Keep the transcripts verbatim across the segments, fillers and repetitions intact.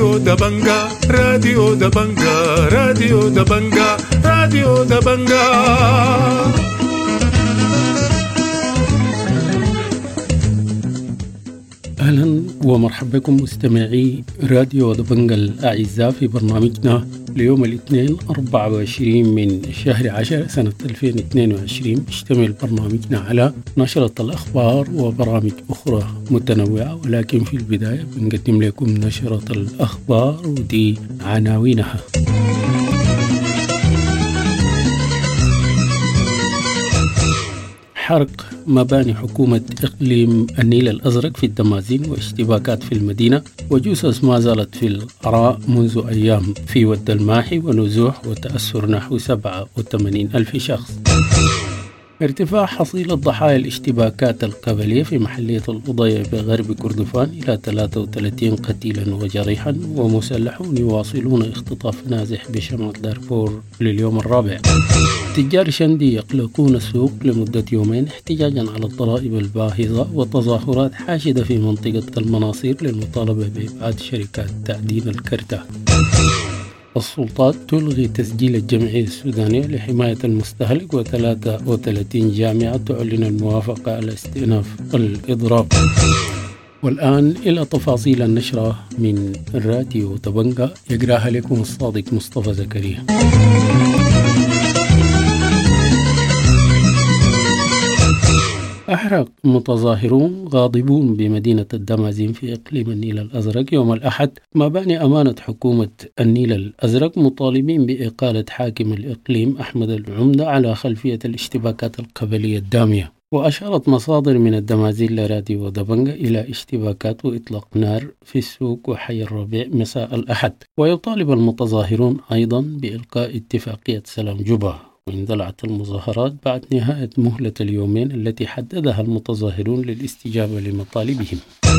راديو دبنجا راديو دبنجا راديو دبنجا راديو دبنجا. أهلا ومرحبا بكم مستمعي راديو دبنجا الأعزاء في برنامجنا ليوم الاثنين أربعة وعشرين من شهر عشر سنة ألفين واثنين وعشرين. يشتمل برنامجنا على نشرة الأخبار وبرامج أخرى متنوعة، ولكن في البداية بنقدم لكم نشرة الأخبار ودي عناوينها. حرق مباني حكومة إقليم النيل الأزرق في الدمازين واشتباكات في المدينة، وجثث ما زالت في العراء منذ أيام في ود الماحي، ونزوح وتأثر نحو سبعة وثمانين ألف شخص. ارتفاع حصيلة ضحايا الاشتباكات القبلية في محلية الأضية بغرب كردفان إلى ثلاثة وثلاثين قتيلا وجريحا، ومسلحون يواصلون اختطاف نازح بشمال دارفور لليوم الرابع. تجار شندي يقلقون السوق لمدة يومين احتجاجا على الضرائب الباهظة، وتظاهرات حاشدة في منطقة المناصير للمطالبة بإبعاد شركات تعدين الكرتة. السلطات تلغي تسجيل الجمعية السودانية لحماية المستهلك، وثلاثة وثلاثين جامعة تعلن الموافقة على استئناف الإضراب. والآن إلى تفاصيل النشرة من الراديو دبنجا، يقرأها لكم الصادق مصطفى زكريا. أحرق متظاهرون غاضبون بمدينة الدمازين في إقليم النيل الأزرق يوم الأحد مباني أمانة حكومة النيل الأزرق، مطالبين بإقالة حاكم الإقليم أحمد العمدة على خلفية الاشتباكات القبلية الدامية. وأشارت مصادر من الدمازين لراديو دبنجا إلى اشتباكات وإطلاق نار في السوق وحي الربيع مساء الأحد. ويطالب المتظاهرون أيضا بإلقاء اتفاقية سلام جوبا، واندلعت المظاهرات بعد نهاية مهلة اليومين التي حددها المتظاهرون للاستجابة لمطالبهم.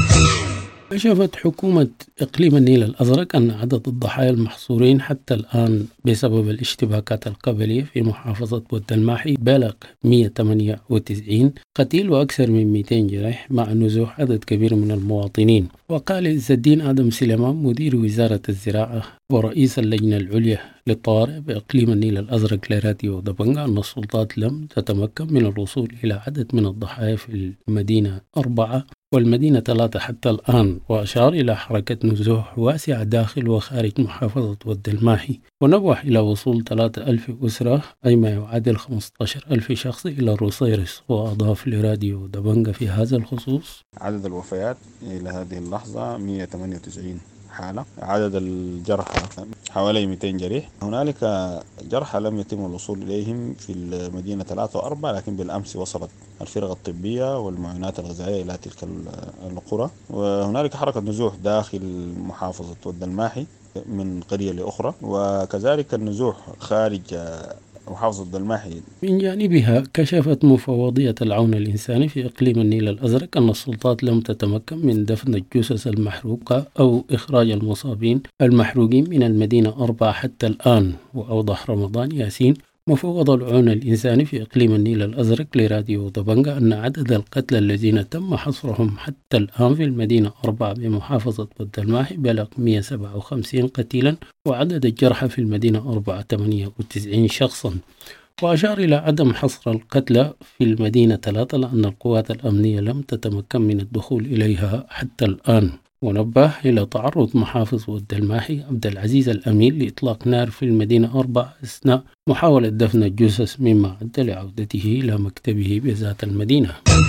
كشفت حكومة إقليم النيل الأزرق أن عدد الضحايا المحصورين حتى الآن بسبب الاشتباكات القبلية في محافظة بود الماحي بلغ مئة وثمانية وتسعين قتيل وأكثر من مئتين جريح، مع نزوح عدد كبير من المواطنين. وقال عز الدين آدم سليمان مدير وزارة الزراعة ورئيس اللجنة العليا للطوارئ بإقليم النيل الأزرق لراديو دبنجا أن السلطات لم تتمكن من الوصول إلى عدد من الضحايا في المدينة أربعة والمدينة ثلاثة حتى الآن، وأشار إلى حركة نزوح واسعة داخل وخارج محافظة ود الماحي، ونوه إلى وصول ثلاثة ألف أسرة أي ما يعادل خمسة عشر ألف شخص إلى الروسيرس. وأضاف لراديو دبنجا في هذا الخصوص: عدد الوفيات إلى هذه اللحظة مئة وثمانية وتسعين حالة، عدد الجرحى حوالي مئتين جريح. هنالك جرحى لم يتم الوصول إليهم في المدينة ثلاثة وأربعة، لكن بالأمس وصلت الفرق الطبية والمعونات الغذائية إلى تلك القرى. وهنالك حركة نزوح داخل محافظة ود الماحي من قرية لأخرى، وكذلك النزوح خارج محافظة الماحي. من جانبها كشفت مفوضية العون الإنساني في إقليم النيل الأزرق أن السلطات لم تتمكن من دفن الجثث المحروقة أو إخراج المصابين المحروقين من المدينة أربعة حتى الآن. وأوضح رمضان ياسين مفوض العون الإنساني في إقليم النيل الأزرق لراديو دبنجا أن عدد القتلى الذين تم حصرهم حتى الآن في المدينة أربعة بمحافظة بود الماحي بلغ مئة وسبعة وخمسين قتيلا، وعدد الجرحى في المدينة أربعة ثمانية وتسعين شخصا. وأشار إلى عدم حصر القتلى في المدينة ثلاثة لأن القوات الأمنية لم تتمكن من الدخول إليها حتى الآن. ونبه إلى تعرض محافظ ود الماحي عبد العزيز الأمين لإطلاق نار في المدينة أربعة أثناء محاولة دفن الجثث، مما أدى لعودته إلى مكتبه بذات المدينة.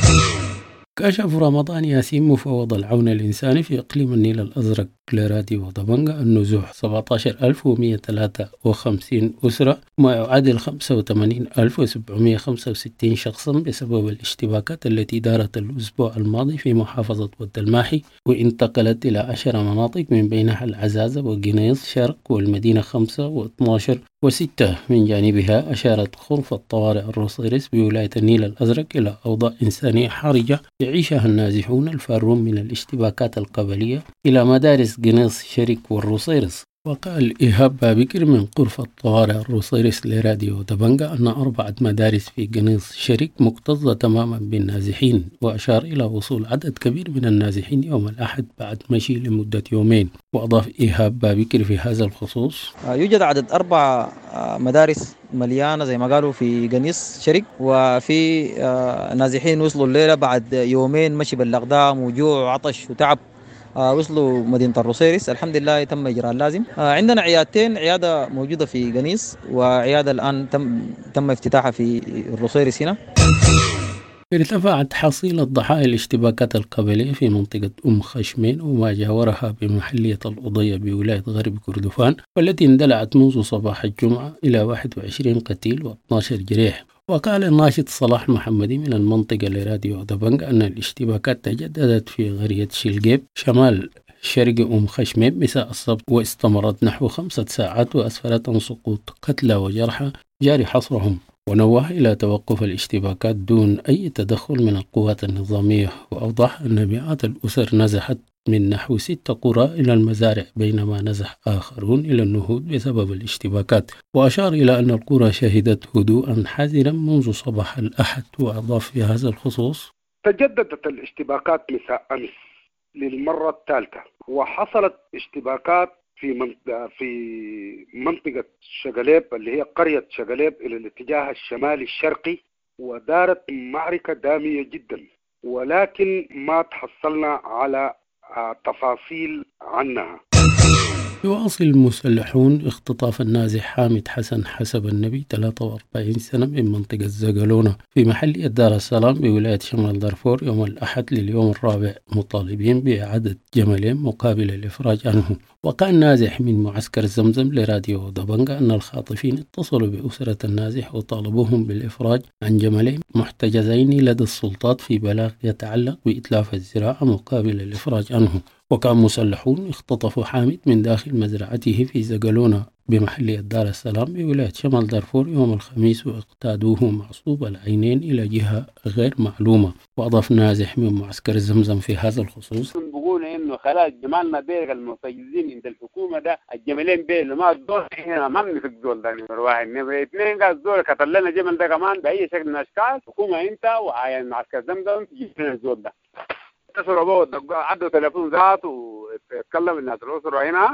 كشف رمضان ياسين مفوض العون الإنساني في إقليم النيل الأزرق لراديو دبنجا النزوح سبعة عشر ألف ومئة وثلاثة وخمسين أسرة، ما يعادل خمسة وثمانين ألف وسبعمئة وخمسة وستين شخصا بسبب الاشتباكات التي دارت الأسبوع الماضي في محافظة بود الماحي، وانتقلت إلى عشر مناطق من بينها العزازة وجنيص شرق والمدينة خمسة واثناشر وستة. من جانبها أشارت غرفة طوارئ الروسيرس بولاية النيل الأزرق إلى أوضاع إنسانية حرجة يعيشها النازحون الفارون من الاشتباكات القبلية إلى مدارس جنيص شرق والروسيرس. وقال إيهاب بابكر من غرفة طوارئ الروسيرس لراديو دبنجا أن أربعة مدارس في قنيص شرق مكتظة تماما بالنازحين، وأشار إلى وصول عدد كبير من النازحين يوم الأحد بعد مشي لمدة يومين. وأضاف إيهاب بابكر في هذا الخصوص: يوجد عدد أربع مدارس مليانة زي ما قالوا في قنيص شرق، وفي نازحين وصلوا الليلة بعد يومين مشي بالأقدام وجوع وعطش وتعب، وصلوا مدينة الروسيرس. الحمد لله تم إجراء اللازم. عندنا عيادتين، عيادة موجودة في قنيص وعيادة الآن تم تم افتتاحها في الروسيرس هنا. ارتفعت حصيلة ضحايا الاشتباكات القبلية في منطقة أم خشمين وما جاورها بمحلية الأضية بولاية غرب كردفان، والتي اندلعت منذ صباح الجمعة إلى واحد وعشرين قتيل واثني عشر جريح. وقال الناشط صلاح محمدي من المنطقة لراديو دبنجا أن الاشتباكات تجددت في قرية شلقيب شمال شرق أم خشمين مساء السبت، واستمرت نحو خمسة ساعات وأسفرت عن سقوط قتلى وجرحى جاري حصرهم. ونوه إلى توقف الاشتباكات دون أي تدخل من القوات النظامية، وأوضح أن مئات الأسر نزحت من نحو ست قرى إلى المزارع، بينما نزح آخرون إلى النهوض بسبب الاشتباكات. وأشار إلى أن القرى شهدت هدوءا حذرا منذ صباح الأحد. وأضاف في هذا الخصوص: تجددت الاشتباكات مساء أمس للمرة الثالثة، وحصلت اشتباكات في منطقة في منطقة شقليب اللي هي قرية شقليب إلى الاتجاه الشمالي الشرقي، ودارت معركة دامية جدا، ولكن ما تحصلنا على تفاصيل عنها. يواصل المسلحون اختطاف النازح حامد حسن حسب النبي ثلاثة وأربعين سنة من منطقة زغلونة في محلية دار السلام بولاية شمال دارفور يوم الأحد لليوم الرابع، مطالبين بإعادة جملين مقابل الإفراج عنه. وقال نازح من معسكر زمزم لراديو دبنجا أن الخاطفين اتصلوا بأسرة النازح وطالبوهم بالإفراج عن جملين محتجزين لدى السلطات في بلاغ يتعلق بإتلاف الزراعة مقابل الإفراج عنه. وكان مسلحون اختطفوا حامد من داخل مزرعته في زغلونة بمحلية دار السلام بولاية شمال دارفور يوم الخميس، واقتادوه معصوب العينين إلى جهة غير معلومة. وأضاف نازح من معسكر زمزم في هذا الخصوص: بقول إنه خلاص جمالنا بيرق المحتجزين عند الحكومة ده الجملين بيل ما الدول إحنا ما بنفك دول ده نمر واحد نمر اثنين قال دول كتر لنا جمل ده كمان بأي شكل من الأشكال. حكومة أنت وعين معسكر زمزم تجيب لنا الدول ده. اتصلوا بوه عدوا تلفون ذات واتكلم الناس الأسرة هنا.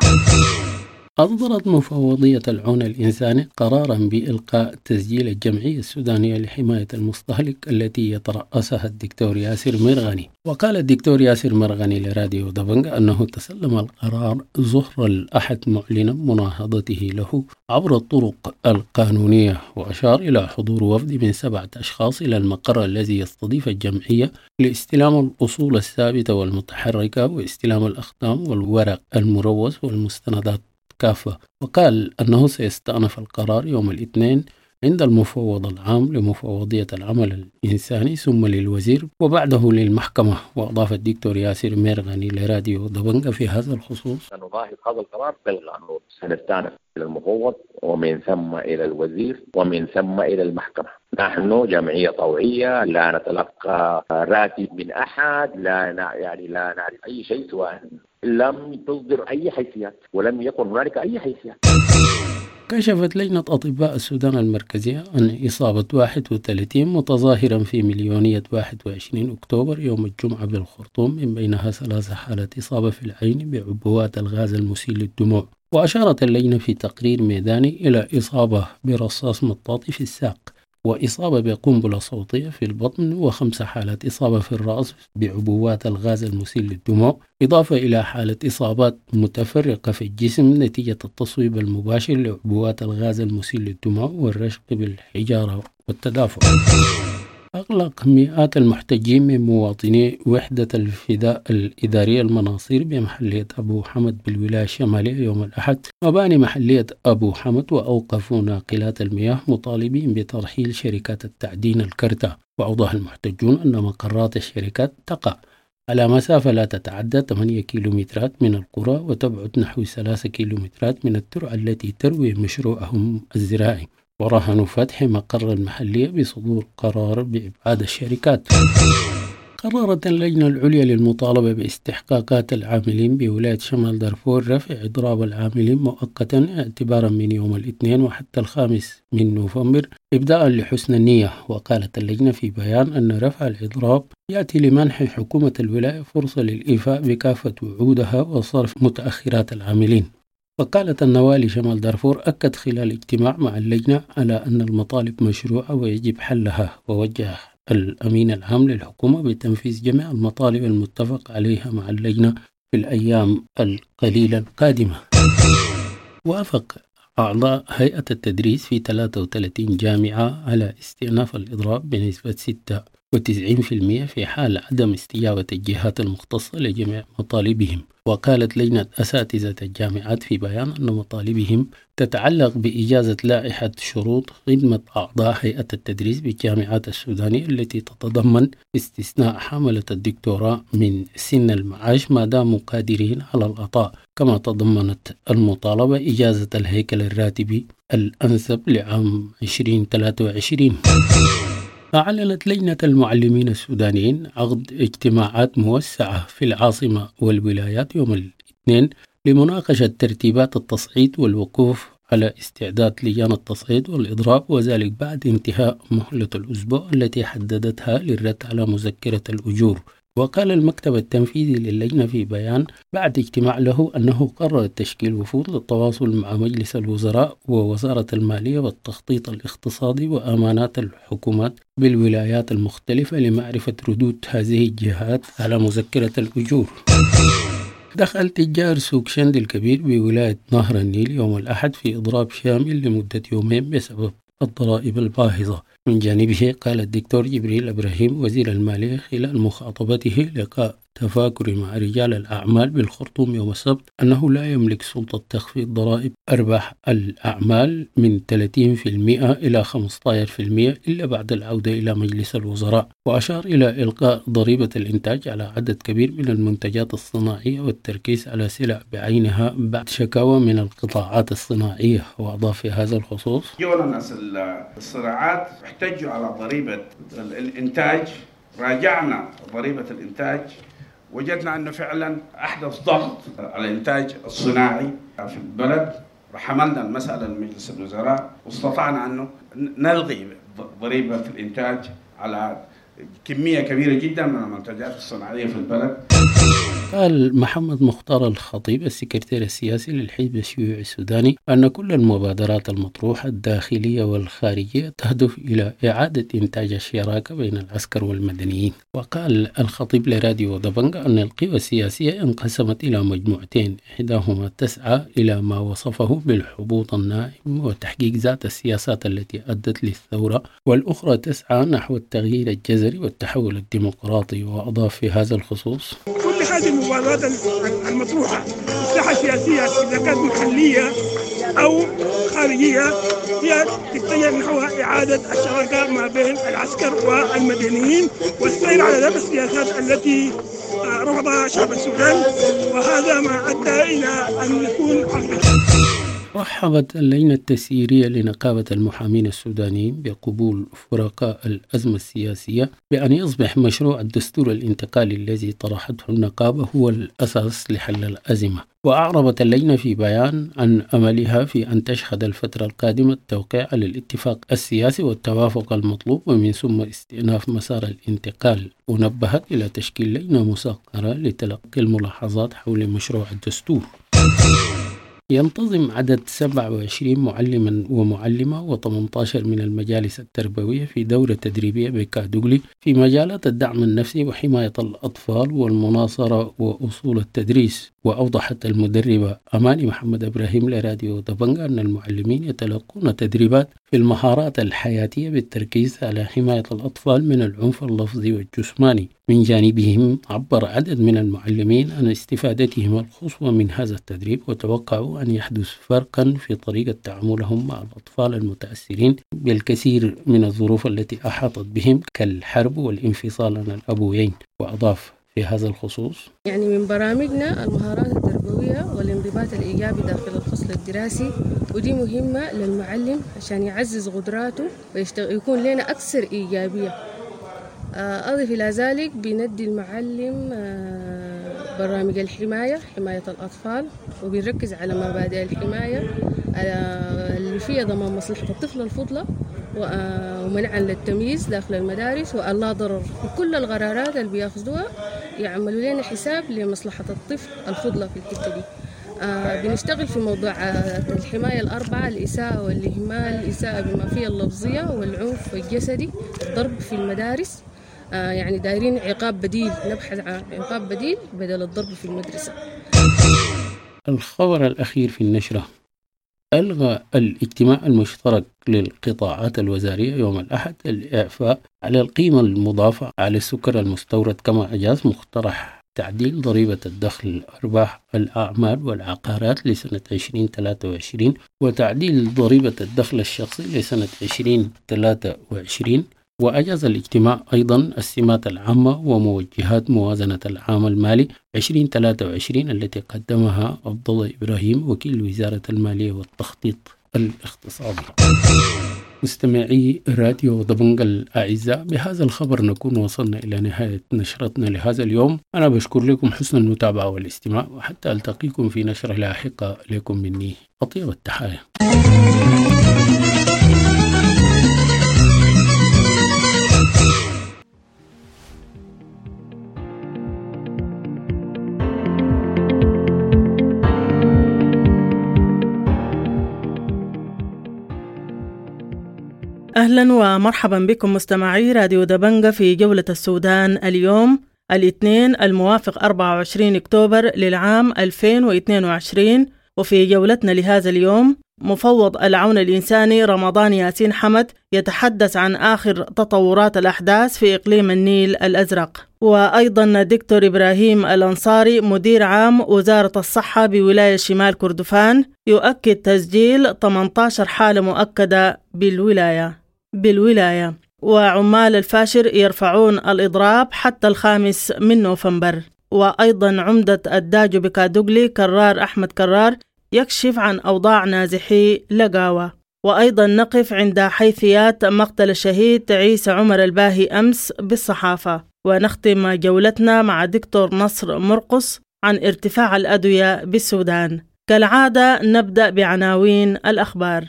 أصدرت مفوضية العون الإنساني قرارا بإلقاء تسجيل الجمعية السودانية لحماية المستهلك التي يترأسها الدكتور ياسر مرغني. وقال الدكتور ياسر مرغني لراديو دبنجا أنه تسلم القرار ظهر الأحد معلنا مناهضته له عبر الطرق القانونية. وأشار إلى حضور وفد من سبعة أشخاص إلى المقر الذي يستضيف الجمعية لاستلام الأصول الثابتة والمتحركة واستلام الأختام والورق المروث والمستندات كافة. وقال أنه سيستأنف القرار يوم الاثنين عند المفوض العام لمفوضية العمل الإنساني ثم للوزير وبعده للمحكمة. وأضاف الدكتور ياسر ميرغني لراديو دبنجا في هذا الخصوص: نضاهي هذا القرار بالقانون، سنستأنف إلى المفوض ومن ثم إلى الوزير ومن ثم إلى المحكمة. نحن جمعية طوعية لا نتلقى راتب من أحد، لا يعني لا نعرف أي شيء سواء لم تصدر أي حيثيات ولم يكن هنالك أي حيثيات. كشفت لجنة أطباء السودان المركزية عن إصابة واحد وثلاثين متظاهرا في مليونية واحد وعشرين أكتوبر يوم الجمعة بالخرطوم، من بينها ثلاث حالات إصابة في العين بعبوات الغاز المسيل للدموع. وأشارت اللجنة في تقرير ميداني إلى إصابة برصاص مطاطي في الساق، وإصابة بقنبلة صوتية في البطن، وخمس حالات إصابة في الرأس بعبوات الغاز المسيل للدموع، إضافة إلى حالة إصابات متفرقة في الجسم نتيجة التصويب المباشر لعبوات الغاز المسيل للدموع والرشق بالحجارة والتدافع. أغلق مئات المحتجين من مواطني وحدة الفداء الإدارية المناصير بمحلية أبو حمد بالولاية الشمالية يوم الأحد مباني محلية أبو حمد، وأوقفوا ناقلات المياه مطالبين بترحيل شركات التعدين الكرتة. وأوضح المحتجون أن مقرات الشركات تقع على مسافة لا تتعدى ثمانية كيلومترات من القرى، وتبعد نحو ثلاثة كيلومترات من الترعة التي تروي مشروعهم الزراعي. ورهنوا فتح مقر المحلية بصدور قرار بإبعاد الشركات. قررت اللجنة العليا للمطالبة باستحقاقات العاملين بولاية شمال دارفور رفع إضراب العاملين مؤقتا اعتبارا من يوم الاثنين وحتى الخامس من نوفمبر إبداء لحسن النية. وقالت اللجنة في بيان أن رفع الإضراب يأتي لمنح حكومة الولاية فرصة للإيفاء بكافة وعودها وصرف متأخرات العاملين. وقالت النوالي شمال دارفور أكد خلال اجتماع مع اللجنة على أن المطالب مشروعة ويجب حلها، ووجه الأمين العام للحكومة بتنفيذ جميع المطالب المتفق عليها مع اللجنة في الأيام القليلة القادمة. وافق أعضاء هيئة التدريس في ثلاثة وثلاثين جامعة على استئناف الإضراب بنسبة ستة وتسعين بالمئة في حال عدم استجابة الجهات المختصة لجميع مطالبهم. وقالت لجنة أساتذة الجامعات في بيان أن مطالبهم تتعلق بإجازة لائحة شروط خدمة أعضاء هيئة التدريس بالجامعات السودانية التي تتضمن استثناء حاملة الدكتوراه من سن المعاش ما داموا قادرين على العطاء، كما تضمنت المطالبة إجازة الهيكل الراتبي الأنسب لعام ألفين وثلاثة وعشرين. أعلنت لجنة المعلمين السودانيين عقد اجتماعات موسعة في العاصمة والولايات يوم الاثنين لمناقشة ترتيبات التصعيد والوقوف على استعداد لجان التصعيد والإضراب، وذلك بعد انتهاء مهلة الأسبوع التي حددتها للرد على مذكرة الأجور. وقال المكتب التنفيذي للجنة في بيان بعد اجتماع له أنه قرر تشكيل وفود للتواصل مع مجلس الوزراء ووزارة المالية والتخطيط الاقتصادي وأمانات الحكومات بالولايات المختلفة لمعرفة ردود هذه الجهات على مذكرة الأجور. دخل تجار سوق شند الكبير بولاية نهر النيل يوم الأحد في إضراب شامل لمدة يومين بسبب الضرائب الباهظة. من جانبه قال الدكتور جبريل إبراهيم وزير المالية خلال مخاطبته لقاء تفاكر مع رجال الأعمال بالخرطوم يوم السبت أنه لا يملك سلطة تخفيض ضرائب أرباح الأعمال من ثلاثين بالمئة إلى خمسة عشر بالمئة إلا بعد العودة إلى مجلس الوزراء. وأشار إلى إلقاء ضريبة الإنتاج على عدد كبير من المنتجات الصناعية والتركيز على سلع بعينها بعد شكاوى من القطاعات الصناعية. وأضاف في هذا الخصوص: يوم الناس الصناعات احتجوا على ضريبة الإنتاج، راجعنا ضريبة الإنتاج وجدنا أنه فعلا أحدث ضغط على الإنتاج الصناعي في البلد، وحملنا المسألة لمجلس الوزراء واستطعنا أنه نلغي ضريبة الإنتاج على كمية كبيرة جدا من المنتجات الصناعية في البلد. قال محمد مختار الخطيب السكرتير السياسي للحزب الشيوعي السوداني أن كل المبادرات المطروحة الداخلية والخارجية تهدف إلى إعادة إنتاج الشراكة بين العسكر والمدنيين. وقال الخطيب لراديو دبنجا أن القوى السياسية انقسمت إلى مجموعتين، إحداهما تسعى إلى ما وصفه بالحبوط الناعم وتحقيق ذات السياسات التي أدت للثورة، والأخرى تسعى نحو التغيير الجذري والتحول الديمقراطي. وأضاف في هذا الخصوص: كل هذه المبادرات المطروحة مساحة سياسية إذا كانت محلية أو خارجية هي تتجه نحو إعادة الشراكة ما بين العسكر والمدنيين والسير على ذات السياسات التي رفضها شعب السودان، وهذا ما أدى إلى أن يكون عقد. رحبت اللجنة التسييرية لنقابة المحامين السودانيين بقبول فرقاء الأزمة السياسية بأن يصبح مشروع الدستور الانتقالي الذي طرحته النقابة هو الأساس لحل الأزمة. وأعربت اللجنة في بيان عن أملها في أن تشهد الفترة القادمة التوقيع على الاتفاق السياسي والتوافق المطلوب ومن ثم استئناف مسار الانتقال. ونبهت إلى تشكيل لجنة مسقرة لتلقي الملاحظات حول مشروع الدستور. ينتظم عدد سبعة وعشرين معلما ومعلمة وثمانية عشر من المجالس التربوية في دورة تدريبية بكادوغلي في مجالات الدعم النفسي وحماية الأطفال والمناصرة وأصول التدريس. وأوضحت المدربة أماني محمد إبراهيم لراديو دبنجا أن المعلمين يتلقون تدريبات في المهارات الحياتية بالتركيز على حماية الأطفال من العنف اللفظي والجسماني. من جانبهم عبر عدد من المعلمين عن استفادتهم القصوى من هذا التدريب، وتوقعوا أن يحدث فرقا في طريقة تعاملهم مع الأطفال المتأثرين بالكثير من الظروف التي أحاطت بهم كالحرب والانفصال عن الأبوين. وأضاف في هذا الخصوص: يعني من برامجنا المهارات التربوية والانضباط الإيجابي داخل الفصل الدراسي، ودي مهمة للمعلم عشان يعزز قدراته ويكون لنا أكثر إيجابية. أضف إلى ذلك بندي المعلم برامج الحماية حماية الأطفال، وبنركز على مبادئ الحماية اللي فيها ضمان مصلحة الطفل الفضلى ومنعا للتمييز داخل المدارس واللا ضرر. وكل القرارات اللي بياخذوها يعملوا لنا حساب لمصلحة الطفل الفضلى في الحتة دي. آه بنشتغل في موضوع الحماية الأربعة: الإساءة والإهمال، الإساءة بما فيها اللفظية والعنف الجسدي، الضرب في المدارس. آه يعني دايرين عقاب بديل، نبحث عن عقاب بديل بدل الضرب في المدرسة. الخبر الأخير في النشرة: ألغى الاجتماع المشترك للقطاعات الوزارية يوم الأحد الإعفاء على القيمة المضافة على السكر المستورد، كما أجاز مقترح تعديل ضريبة الدخل أرباح الأعمال والعقارات لسنة عشرين ثلاثة وعشرين وتعديل ضريبة الدخل الشخصي لسنة عشرين ثلاثة وعشرين. وأجاز الاجتماع أيضا السمات العامة وموجهات موازنة العام المالي عشرين ثلاثة وعشرين التي قدمها عبد الله إبراهيم وكيل وزارة المالية والتخطيط الاقتصادي. مستمعي راديو دبنجة الأعزاء، بهذا الخبر نكون وصلنا إلى نهاية نشرتنا لهذا اليوم. أنا بشكر لكم حسن المتابعة والاستماع، وحتى ألتقيكم في نشرة لاحقة. لكم مني أطيب التحايا. أهلا ومرحبا بكم مستمعي راديو دبنجة في جولة السودان اليوم الاثنين الموافق أربعة وعشرين أكتوبر للعام ألفين واثنين وعشرين. وفي جولتنا لهذا اليوم مفوض العون الإنساني رمضان ياسين حمد يتحدث عن آخر تطورات الأحداث في إقليم النيل الأزرق. وأيضا دكتور إبراهيم الأنصاري مدير عام وزارة الصحة بولاية شمال كردفان يؤكد تسجيل ثمانية عشر حالة مؤكدة بالولاية بالولاية وعمال الفاشر يرفعون الإضراب حتى الخامس من نوفمبر. وأيضا عمدة الداجو بكادوغلي كرار أحمد كرار يكشف عن أوضاع نازحي لقاوة. وأيضا نقف عند حيثيات مقتل الشهيد عيسى عمر الباهي أمس بالصحافة. ونختم جولتنا مع دكتور نصر مرقص عن ارتفاع الأدوية بالسودان. كالعادة نبدأ بعناوين الأخبار.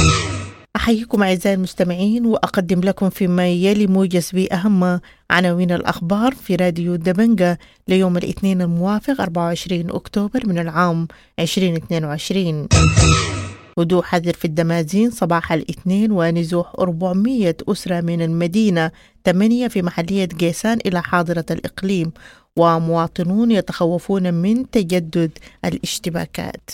أحييكم أعزائي المستمعين وأقدم لكم فيما يلي موجز بأهم عناوين الأخبار في راديو دبنجة ليوم الاثنين الموافق أربعة وعشرين أكتوبر من العام عشرين اثنين وعشرين. هدوء حذر في الدمازين صباح الاثنين ونزوح أربعمائة أسرة من المدينة ثمانية في محلية قيسان إلى حاضرة الإقليم، ومواطنون يتخوفون من تجدد الاشتباكات.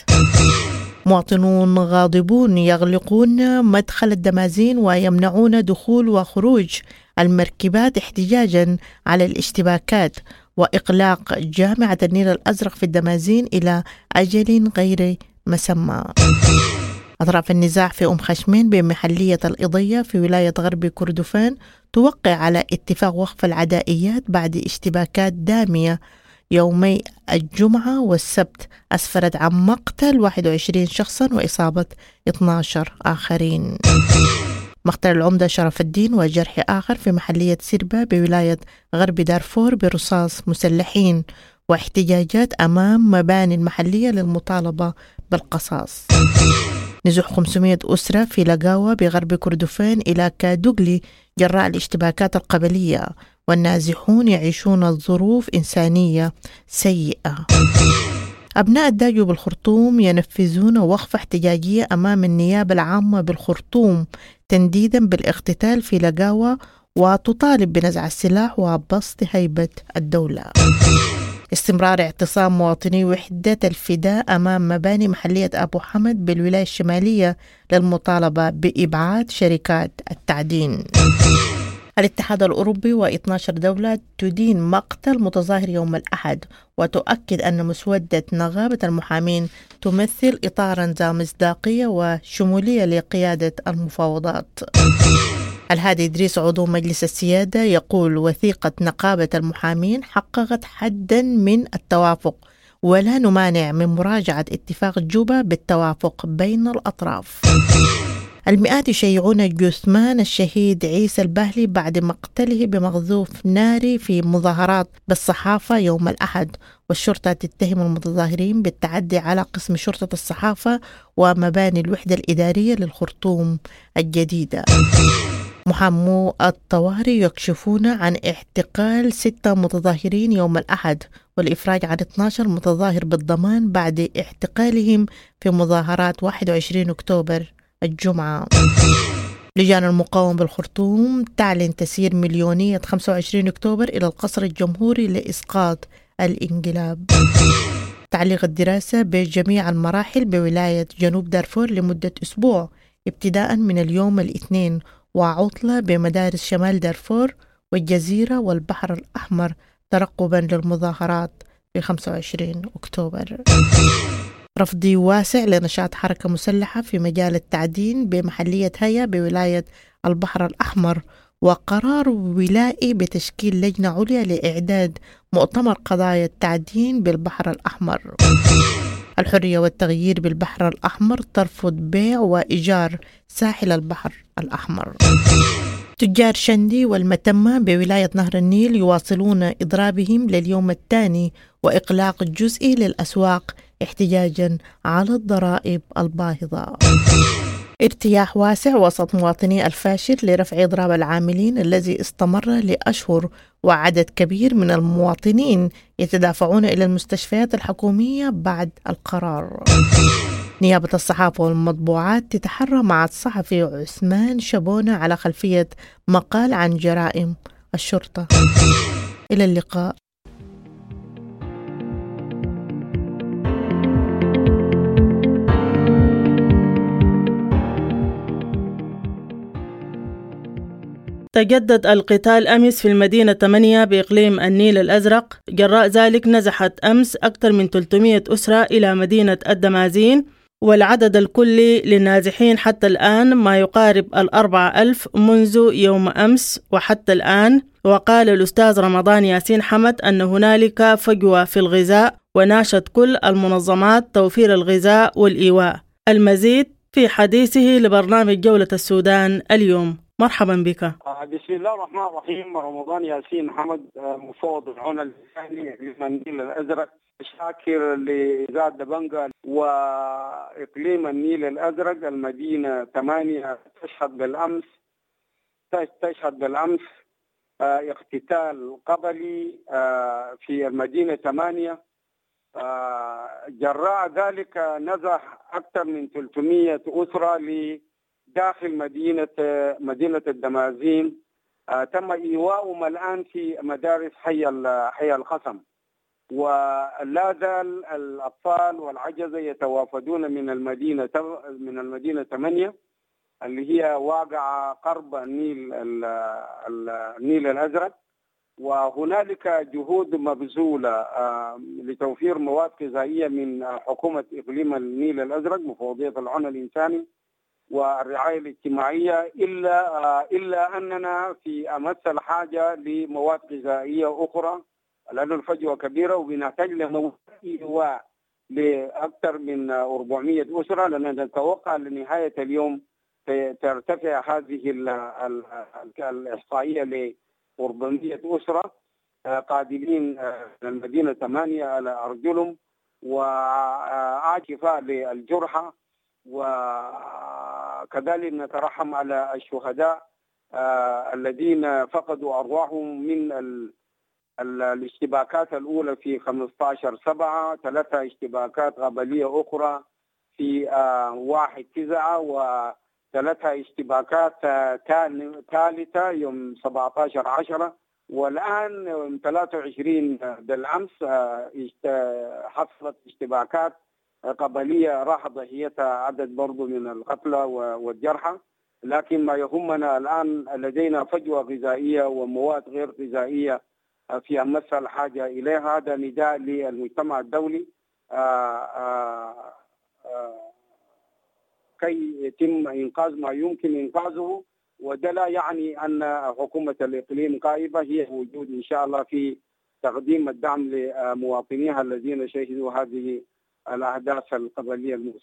مواطنون غاضبون يغلقون مدخل الدمازين ويمنعون دخول وخروج المركبات احتجاجا على الاشتباكات وإغلاق جامعة النيل الأزرق في الدمازين إلى أجل غير مسمى. أطراف النزاع في أم خشمين بمحلية الإضية في ولاية غرب كردفان توقع على اتفاق وقف العدائيات بعد اشتباكات دامية يومي الجمعة والسبت أسفرت عن مقتل واحد وعشرين شخصا وإصابة اثني عشر آخرين. مقتل العمدة شرف الدين وجرح آخر في محلية سربة بولاية غرب دارفور برصاص مسلحين، واحتجاجات أمام مباني المحلية للمطالبة بالقصاص. نزوح خمسمائة أسرة في لقاوة بغرب كردفان إلى كادوغلي جراء الاشتباكات القبلية، والنازحون يعيشون الظروف إنسانية سيئة. أبناء الداجو بالخرطوم ينفذون وقفة احتجاجية أمام النيابة العامة بالخرطوم تنديدا بالاقتتال في لقاوة، وتطالب بنزع السلاح وبسط هيبة الدولة. استمرار اعتصام مواطني وحدة الفداء أمام مباني محلية أبو حمد بالولاية الشمالية للمطالبة بإبعاد شركات التعدين. الاتحاد الأوروبي واثني عشر دولة تدين مقتل متظاهر يوم الأحد، وتؤكد أن مسودة نقابة المحامين تمثل إطارا ذا مصداقية وشمولية لقيادة المفاوضات. الهادي إدريس عضو مجلس السيادة يقول وثيقة نقابة المحامين حققت حدا من التوافق، ولا نمانع من مراجعة اتفاق جوبا بالتوافق بين الأطراف. المئات يشيعون جثمان الشهيد عيسى الباهلي بعد مقتله بمقذوف ناري في مظاهرات بالصحافة يوم الأحد، والشرطة تتهم المتظاهرين بالتعدي على قسم شرطة الصحافة ومباني الوحدة الإدارية للخرطوم الجديدة. محامو الطوارئ يكشفون عن اعتقال ستة متظاهرين يوم الأحد والإفراج عن اثني عشر متظاهر بالضمان بعد اعتقالهم في مظاهرات واحد وعشرين أكتوبر الجمعة. لجان المقاومة بالخرطوم تعلن تسيير مليونية خمسة وعشرين أكتوبر إلى القصر الجمهوري لإسقاط الانقلاب. تعليق الدراسة بجميع المراحل بولاية جنوب دارفور لمدة أسبوع ابتداء من اليوم الاثنين، وعطلة بمدارس شمال دارفور والجزيرة والبحر الأحمر ترقبا للمظاهرات في خمسة وعشرين أكتوبر. رفض واسع لنشاط حركة مسلحة في مجال التعدين بمحلية هيا بولاية البحر الأحمر، وقرار ولائي بتشكيل لجنة عليا لإعداد مؤتمر قضايا التعدين بالبحر الأحمر. الحرية والتغيير بالبحر الأحمر ترفض بيع وإيجار ساحل البحر الأحمر. تجار شندي والمتمة بولاية نهر النيل يواصلون إضرابهم لليوم الثاني وإغلاق الجزئي للأسواق احتجاجا على الضرائب الباهظة. ارتياح واسع وسط مواطني الفاشر لرفع إضراب العاملين الذي استمر لأشهر، وعدد كبير من المواطنين يتدافعون إلى المستشفيات الحكومية بعد القرار. نيابة الصحافة والمطبوعات تتحرى مع الصحفي عثمان شبونة على خلفية مقال عن جرائم الشرطة. إلى اللقاء. تجدد القتال أمس في المدينة ثمانية بإقليم النيل الأزرق، جراء ذلك نزحت أمس أكثر من ثلاثمئة أسرة إلى مدينة الدمازين، والعدد الكلي للنازحين حتى الآن ما يقارب الأربعة ألف منذ يوم أمس وحتى الآن. وقال الأستاذ رمضان ياسين حمد أن هنالك فجوة في الغذاء، وناشد كل المنظمات توفير الغذاء والإيواء. المزيد في حديثه لبرنامج جولة السودان اليوم. مرحبا بك. بسم الله الرحمن الرحيم. رمضان ياسين حمد، مفوض العون اللساني للنيل الأزرق، شاكر لإذاعة دبنجة وإقليم النيل الأزرق. المدينة ثمانية تشهد بالأمس تشهد بالأمس اقتتال قبلي في المدينة ثمانية. جراء ذلك نزح أكثر من ثلاثمئة أسرة داخل مدينة مدينة الدمازين. تم إيواؤهم الآن في مدارس حي حي الخصم، ولا زال الأطفال والعجزة يتوافدون من المدينة من المدينة ثمانية اللي هي واقعة قرب النيل النيل الأزرق. وهنالك جهود مبذولة لتوفير مواد غذائية من حكومة إقليم النيل الأزرق مفوضية العون الإنساني والرعاية الاجتماعية، إلا إلا أننا في أمس الحاجة لمواد غذائية أخرى لأن الفجوة كبيرة، وبنحتاج لمواد إيواء لأكثر من أربعمئة أسرة، لأن نتوقع لنهاية اليوم ترتفع هذه الإحصائية ل أربعمئة أسرة قادمين من المدينة ثمانية على أرجلهم وعاكفة للجرحى. وكذلك نترحم على الشهداء الذين فقدوا أرواحهم من الاشتباكات الأولى في خمسة عشر سبعة، ثلاثة اشتباكات قبلية أخرى في واحد تسعة، وثلاثة اشتباكات ثالثة يوم سبعة عشر عشرة، والآن يوم ثلاثة وعشرين بالأمس حصلت اشتباكات قبلية راح ضحيتها عدد برضو من القتلى والجرحى. لكن ما يهمنا الآن لدينا فجوة غذائية ومواد غير غذائية في أمس الحاجة إليها. هذا نداء للمجتمع الدولي آآ آآ كي يتم إنقاذ ما يمكن إنقاذه، وده لا يعني أن حكومة الإقليم غائبة، هي موجود إن شاء الله في تقديم الدعم لمواطنيها الذين شهدوا هذه الأحداث القبلية المؤسفة.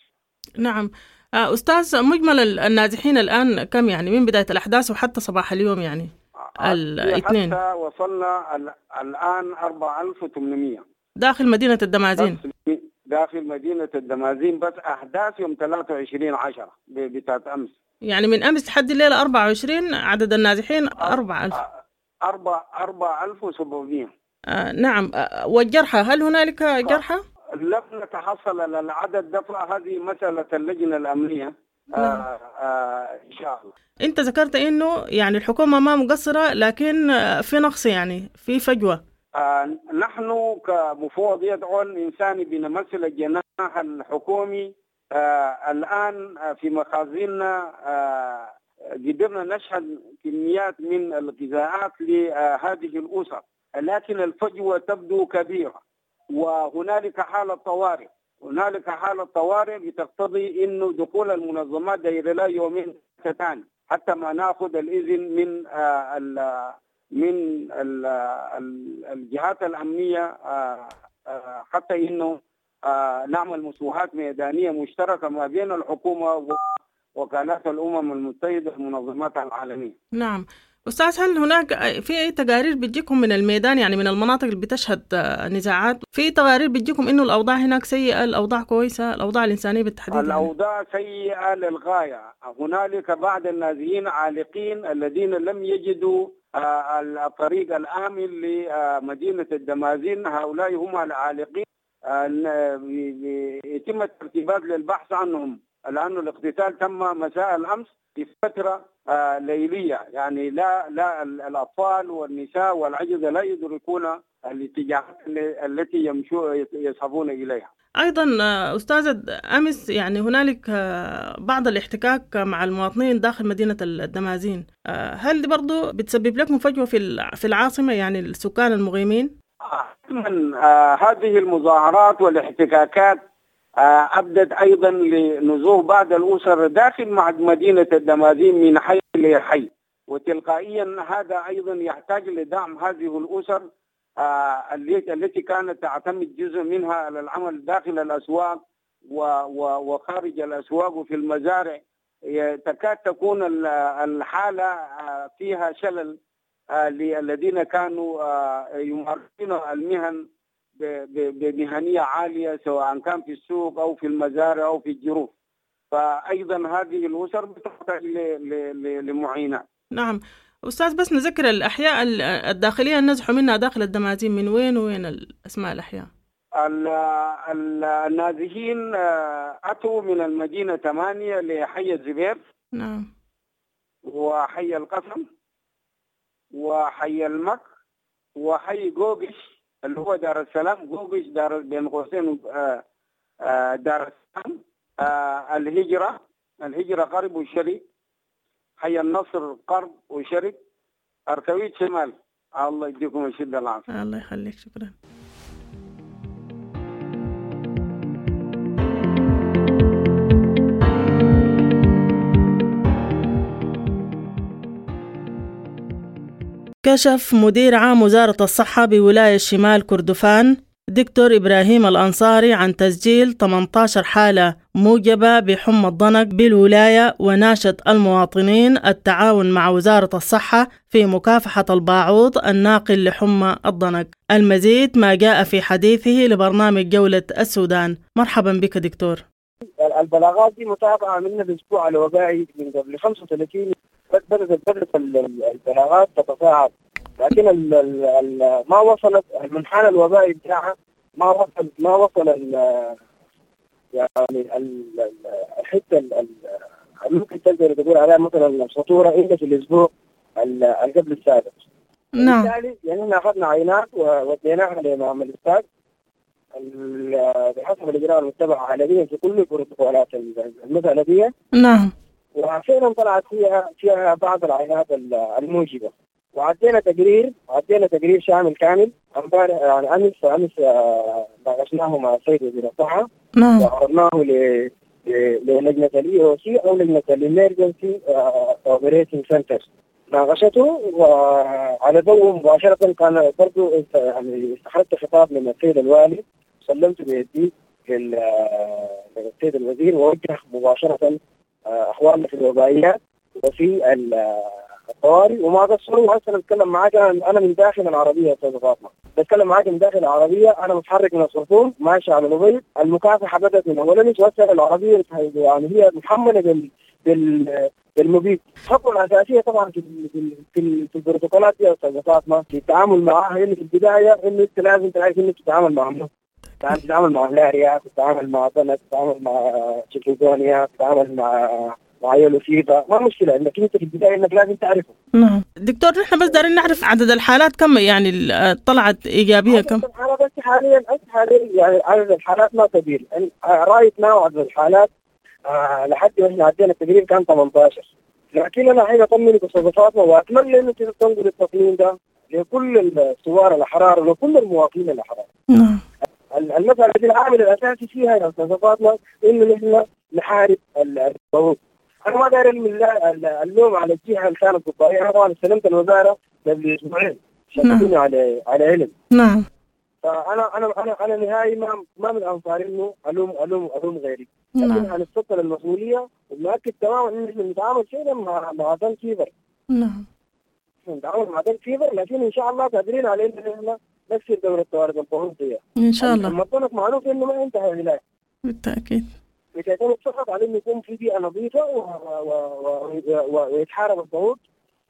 نعم. أستاذ، مجمل النازحين الآن كم يعني من بداية الأحداث وحتى صباح اليوم يعني الاثنين؟ حتى وصلنا الآن أربعة آلاف وثمانمائة داخل مدينة الدمازين. داخل مدينة الدمازين بس أحداث يوم ثلاثة وعشرين عشرة بتاعت أمس. يعني من أمس لحد الليلة أربعة وعشرين عدد النازحين أربعة ألف. أربعة آلاف وسبعمائة. آه نعم. آه والجرحى، هل هنالك جرحى؟ لم نتحصل على العدد دفع، هذه مسألة اللجنة الأمنية. آه آه إن شاء الله. أنت ذكرت إنه يعني الحكومة ما مقصرة، لكن في نقص، يعني في فجوة. آه نحن كمفوضية عون إنساني بنمثل الجناح الحكومي. آه الآن في مخازننا آه قدرنا نشهد كميات من الغذاءات لهذه الأسر، لكن الفجوة تبدو كبيرة وهنالك حالة طوارئ. هنالك حالة طوارئ بتقتضي إنه دخول المنظمات داير لا يومين ثاني حتى ما نأخذ الإذن من آه ال من ال الجهات الأمنية آه آه حتى إنه آه نعمل مسوحات ميدانية مشتركة ما بين الحكومة ووكالات الأمم المتحدة والمنظمات العالمية. نعم. أستاذ، هل هناك في أي تقارير بتجيكم من الميدان، يعني من المناطق اللي بتشهد نزاعات، في تقارير بتجيكم إنه الأوضاع هناك سيئة، الأوضاع كويسة، الأوضاع الإنسانية بالتحديد؟ الأوضاع سيئة للغاية. هنالك بعض النازحين عالقين الذين لم يجدوا الطريق الآمن لمدينة الدمازين، هؤلاء هم العالقين يتم الترتيبات للبحث عنهم، لأن الاقتتال تم مساء الأمس في فترة آه ليلية، يعني لا لا الأطفال والنساء والعجزة لا يدركون الاتجاهات التي يمشوا يذهبون إليها. أيضا أستاذ، أمس يعني هنالك بعض الاحتكاك مع المواطنين داخل مدينة الدمازين، هل دي برضو بتسبب لكم فجوة في في العاصمة، يعني السكان المقيمين؟ من آه هذه المظاهرات والاحتكاكات أبدت أيضا لنزوح بعض الأسر داخل مدينة الدمازين من حي لحي، وتلقائيا هذا أيضا يحتاج لدعم هذه الأسر التي كانت تعتمد جزء منها على العمل داخل الأسواق وخارج الأسواق وفي المزارع. تكاد تكون الحالة فيها شلل للذين كانوا يمارسون المهن بمهنية عالية، سواء كان في السوق أو في المزارع أو في الجروف، فأيضا هذه الأسر بتحتاج لمعينات. نعم. أستاذ، بس نذكر الأحياء الداخلية نزحوا منها داخل الدمازين، من وين وين الأسماء الأحياء؟ النازحين أتوا من المدينة ثمانية لحي الزبير. نعم. وحي القسم وحي المك وحي قوقش اللي هو دار السلام، قوقش دار بين قوسين دار السلام، الهجرة الهجرة قرب وشرق، حي النصر قرب وشرق، أركويت شمال. الله يديكم الشدة العافية. الله يخليك، شكرا. كشف مدير عام وزارة الصحة بولاية شمال كردفان دكتور إبراهيم الأنصاري عن تسجيل ثمانية عشر حالة موجبة بحمى الضنك بالولاية، وناشد المواطنين التعاون مع وزارة الصحة في مكافحة الباعوض الناقل لحمى الضنك. المزيد ما جاء في حديثه لبرنامج جولة السودان. مرحبا بك دكتور. البلاغات دي متابعة من الأسبوع الوبائي من قبل خمسة وثلاثين بدأت بدأت البلاغات تتصاعد، لكن ال ال ما وصلت المنحنى الوبائي بتاعها، ما وصل ما وصل ال يعني الحته ممكن تقدر تقول عليها مثلا السطوره الا في الاسبوع قبل السابق. نعم. بالتالي يعني احنا اخذنا عينات ووديناها لمعمل الاستاذ بحسب الاجراء المتبع حاليا في كل البروتوكولات المساله دي. نعم. وفعلا طلعت فيها فيها بعض العينات الموجبه، وعدينا تقرير عدينا تقرير شامل كامل امبارح يعني امس امس ناقشناه مع السيد وزير الصحه. نعم. وعرضناه ل للجنه الاي او سي او لجنه الامرجنسي اوبريتنج سنتر، ناقشته وعلى ضوء مباشره كان برضه يعني استخرجت خطاب من السيد الوالي سلمته بيدي للسيد الوزير ووجه مباشرة أخواننا في الوبائيات وفي الطوارئ وما قصروا. هسه نتكلم معاك أنا من داخل العربية أستاذ فاطمة، بتكلم معاك من داخل العربية. أنا متحرك من الخرطوم ماشي على الأبيض. المكافحة بدأت من أولا وسائل العربية يعني هي محملة بال بال بالمبيد. الخطوة الأساسية طبعا في في في البروتوكولات يا أستاذ فاطمة في التعامل معها إنه في البداية إنه أنت لازم تعرف إنك تتعامل مع منه. تتعامل مع ملاريا، تتعامل مع ضنك، تتعامل مع تشيكنجونيا، تتعامل مع مع يلو فيفا، ما مشكلة انك انت في البداية انك لازم تعرفه. نعم دكتور، نحن بس دارين نعرف عدد الحالات كم يعني طلعت ايجابية كم؟ الحالات بس حاليا حاليا يعني عدد الحالات ما كبير. رايتنا وعدد الحالات آه لحد ما احنا عدينا التقرير كان ثمانية عشر، لكن انا حين اطمنك استاذ فاطمة واتمنى انك تنقل التقييم ده لكل الثوار الاحرار ولكل المواطنين الاحرار. نعم. المسألة دي العامل الأساسي فيها يا أستاذ فاطمة إنه نحن نحارب الضغوط. أنا ما داير اللوم على الجهة اللي كانت ضدي. أنا طبعا استلمت الوزارة قبل أسبوعين شكلوني على على علم. نعم. فأنا أنا أنا أنا نهائي ما ما من أنصار إنه ألوم ألوم ألوم غيري. نعم. لكن هنستقبل المسؤولية ونأكد تماما إن إحنا نتعامل فعلا مع مع دم فيفر. نعم. نتعامل مع دم فيفر، لكن إن شاء الله قادرين على إن إحنا نكسر دورة طوارئ الضغوطية. إن شاء الله. المطلق معروف إنه ما انتهى العلاج. بالتأكيد. لكن نتفق على إنه يكون في بيئة نظيفة ويتحارب الضغوط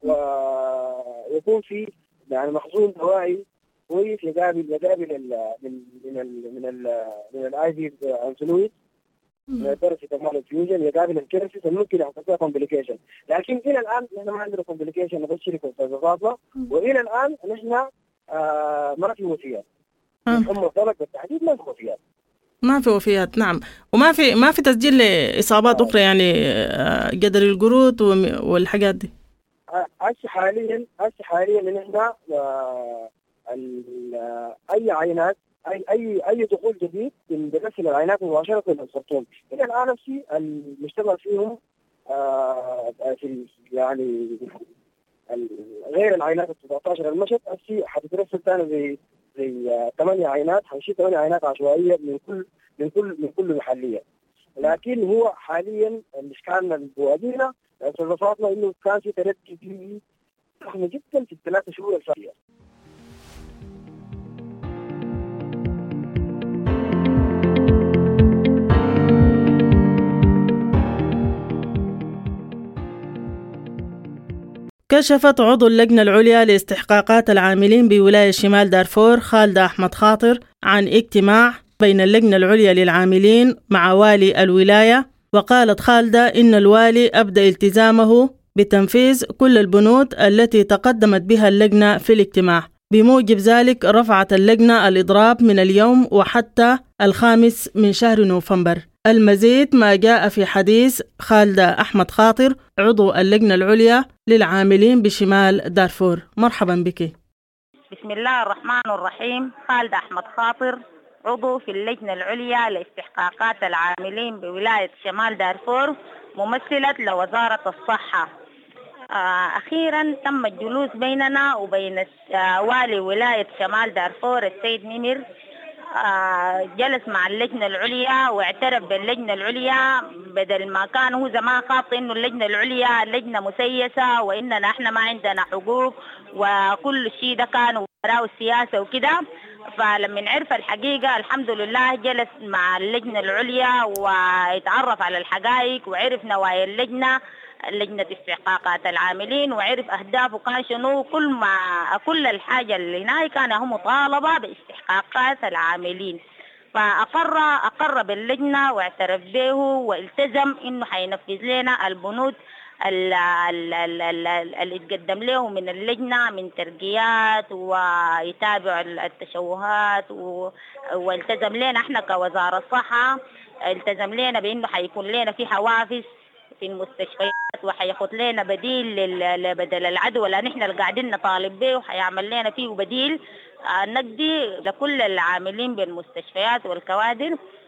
ويكون في يعني مخزون دواعي كويس يقابل يقابل ال من من ال من ال من الاي في انسولويد من الدرس تمام الفيوجن يقابل الكرسي ممكن يحصل فيها كومبليكيشن. لكن إلى الآن نحن ما عندنا كومبليكيشن نبشرك أستاذ فاطمة، وإلى الآن نحن آه ما في وفيات. هم الضغط بالتحديد ما في وفيات. ما في وفيات. نعم. وما في ما في تسجيل لإصابات أخرى يعني قدر القروض والحاجات دي. هسه حاليا هسه حاليا نحن أي عينات أي أي أي دخول جديد بنرسل العينات مباشرة للخرطوم. إلى الآن في المشتغل فيهم آه في يعني غير العينات سبعة عشر المشهد في حتترسل ثاني زي زي ثمانية عينات حنشيل ثمانية عينات عشوائية من كل من كل من كل محلية. لكن هو حاليا الإشكال اللي بيواجهنا تصرفاتنا إنه كان في تردي ضخم جدا في الثلاث شهور الفائتة. كشفت عضو اللجنة العليا لاستحقاقات العاملين بولاية شمال دارفور خالدة أحمد خاطر عن اجتماع بين اللجنة العليا للعاملين مع والي الولاية. وقالت خالدة إن الوالي أبدأ التزامه بتنفيذ كل البنود التي تقدمت بها اللجنة في الاجتماع. بموجب ذلك رفعت اللجنة الإضراب من اليوم وحتى الخامس من شهر نوفمبر. المزيد ما جاء في حديث خالدة أحمد خاطر عضو اللجنة العليا للعاملين بشمال دارفور. مرحبا بك. بسم الله الرحمن الرحيم. خالدة أحمد خاطر عضو في اللجنة العليا لاستحقاقات العاملين بولاية شمال دارفور ممثلة لوزارة الصحة. أخيرا تم الجلوس بيننا وبين والي ولاية شمال دارفور السيد نمر. جلس مع اللجنة العليا واعترف باللجنة العليا بدل ما كان هو زمان خاط إنه اللجنة العليا لجنة مسيسة وإننا إحنا ما عندنا حقوق وكل شيء ده كان وراء السياسة وكده. فلما نعرف الحقيقة الحمد لله جلس مع اللجنة العليا ويتعرف على الحقائق وعرف نوايا اللجنة لجنة استحقاقات العاملين وعرف أهدافه كان شنو. كل ما كل الحاجة اللي هناك كان هم مطالبة باستحقاقات العاملين. فأقر أقر باللجنة واعترف به والتزم إنه حينفذ لنا البنود اللي اتقدم له من اللجنة من ترقيات ويتابع التشوهات. والتزم لنا احنا كوزارة الصحة التزم لنا بإنه حيكون لنا في حوافز في المستشفيات وحياخد لنا بديل لبدل العدوى لأن احنا اللي قاعدين نطالب به وحيعمل لنا فيه بديل نقدي لكل العاملين بالمستشفيات والكوادر.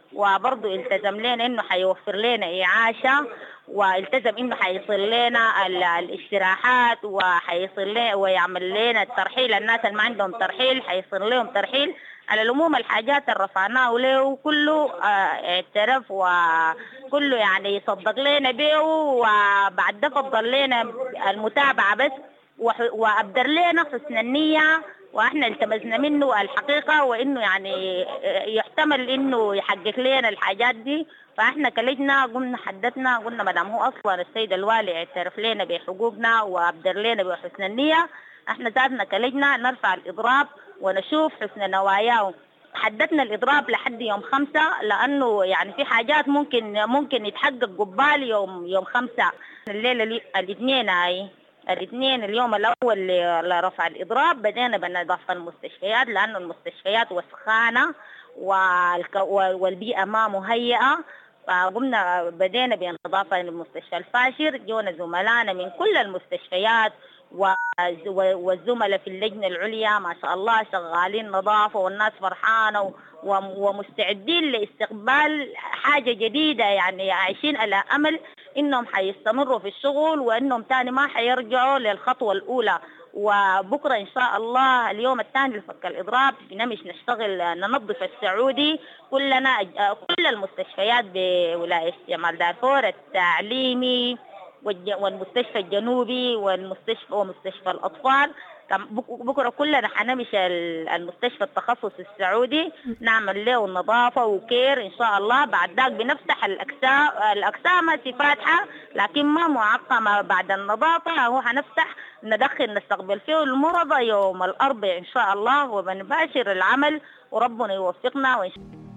وبرضه التزم لنا إنه حيوفر لنا إعاشة، والتزم إنه حيصل لنا الاستراحات وحيصل لنا ويعمل لنا الترحيل. الناس اللي ما عندهم ترحيل حيصل لهم ترحيل. على العموم الحاجات اللي رفعناه له كله اعترف وكله يعني يصدق لنا به، وبعد ده فضل لنا المتابعة بس وأبدر لنا حسن النية، وإحنا التمسنا منه الحقيقة وإنه يعني يحتمل إنه يحقق لنا الحاجات دي. فإحنا كلجنا قمنا حدثنا قلنا مدام هو أصلا السيد الوالي اعترف لنا بحقوقنا وأبدر لنا بحسن النية، إحنا ذاتنا كلجنا نرفع الإضراب ونشوف حسن نواياه. حددنا الإضراب لحد يوم خمسة لأنه يعني في حاجات ممكن ممكن يتحقق قبال يوم يوم خمسة. الليلة الاثنين هاي الاثنين اليوم الأول لرفع الإضراب بدينا بنظافة المستشفيات، لأنه المستشفيات وسخانة والبيئة ما مهيئة، فقمنا بدينا بنظافة المستشفى الفاشر. جونا زملائنا من كل المستشفيات والزملاء في اللجنة العليا ما شاء الله شغالين نظافة، والناس فرحانة ومستعدين لاستقبال حاجة جديدة، يعني عايشين على أمل إنهم حيستمروا في الشغل وإنهم تاني ما حيرجعوا للخطوة الأولى. وبكرة إن شاء الله اليوم الثاني لفك الإضراب بنمش نشتغل ننظف السعودي كلنا، كل المستشفيات بولاية شمال دارفور، التعليمي والمستشفى الجنوبي والمستشفى ومستشفى الأطفال. بكرة كلنا حنمشي المستشفى التخصص السعودي نعمل له النظافة وكير إن شاء الله. بعد ذاك بنفتح الأقسام الأقسام فاتحة لكن ما معقمة. بعد النظافة هو حنفتح ندخل نستقبل فيه المرضى يوم الأربعاء إن شاء الله وبنباشر العمل وربنا يوفقنا وإن شاء الله.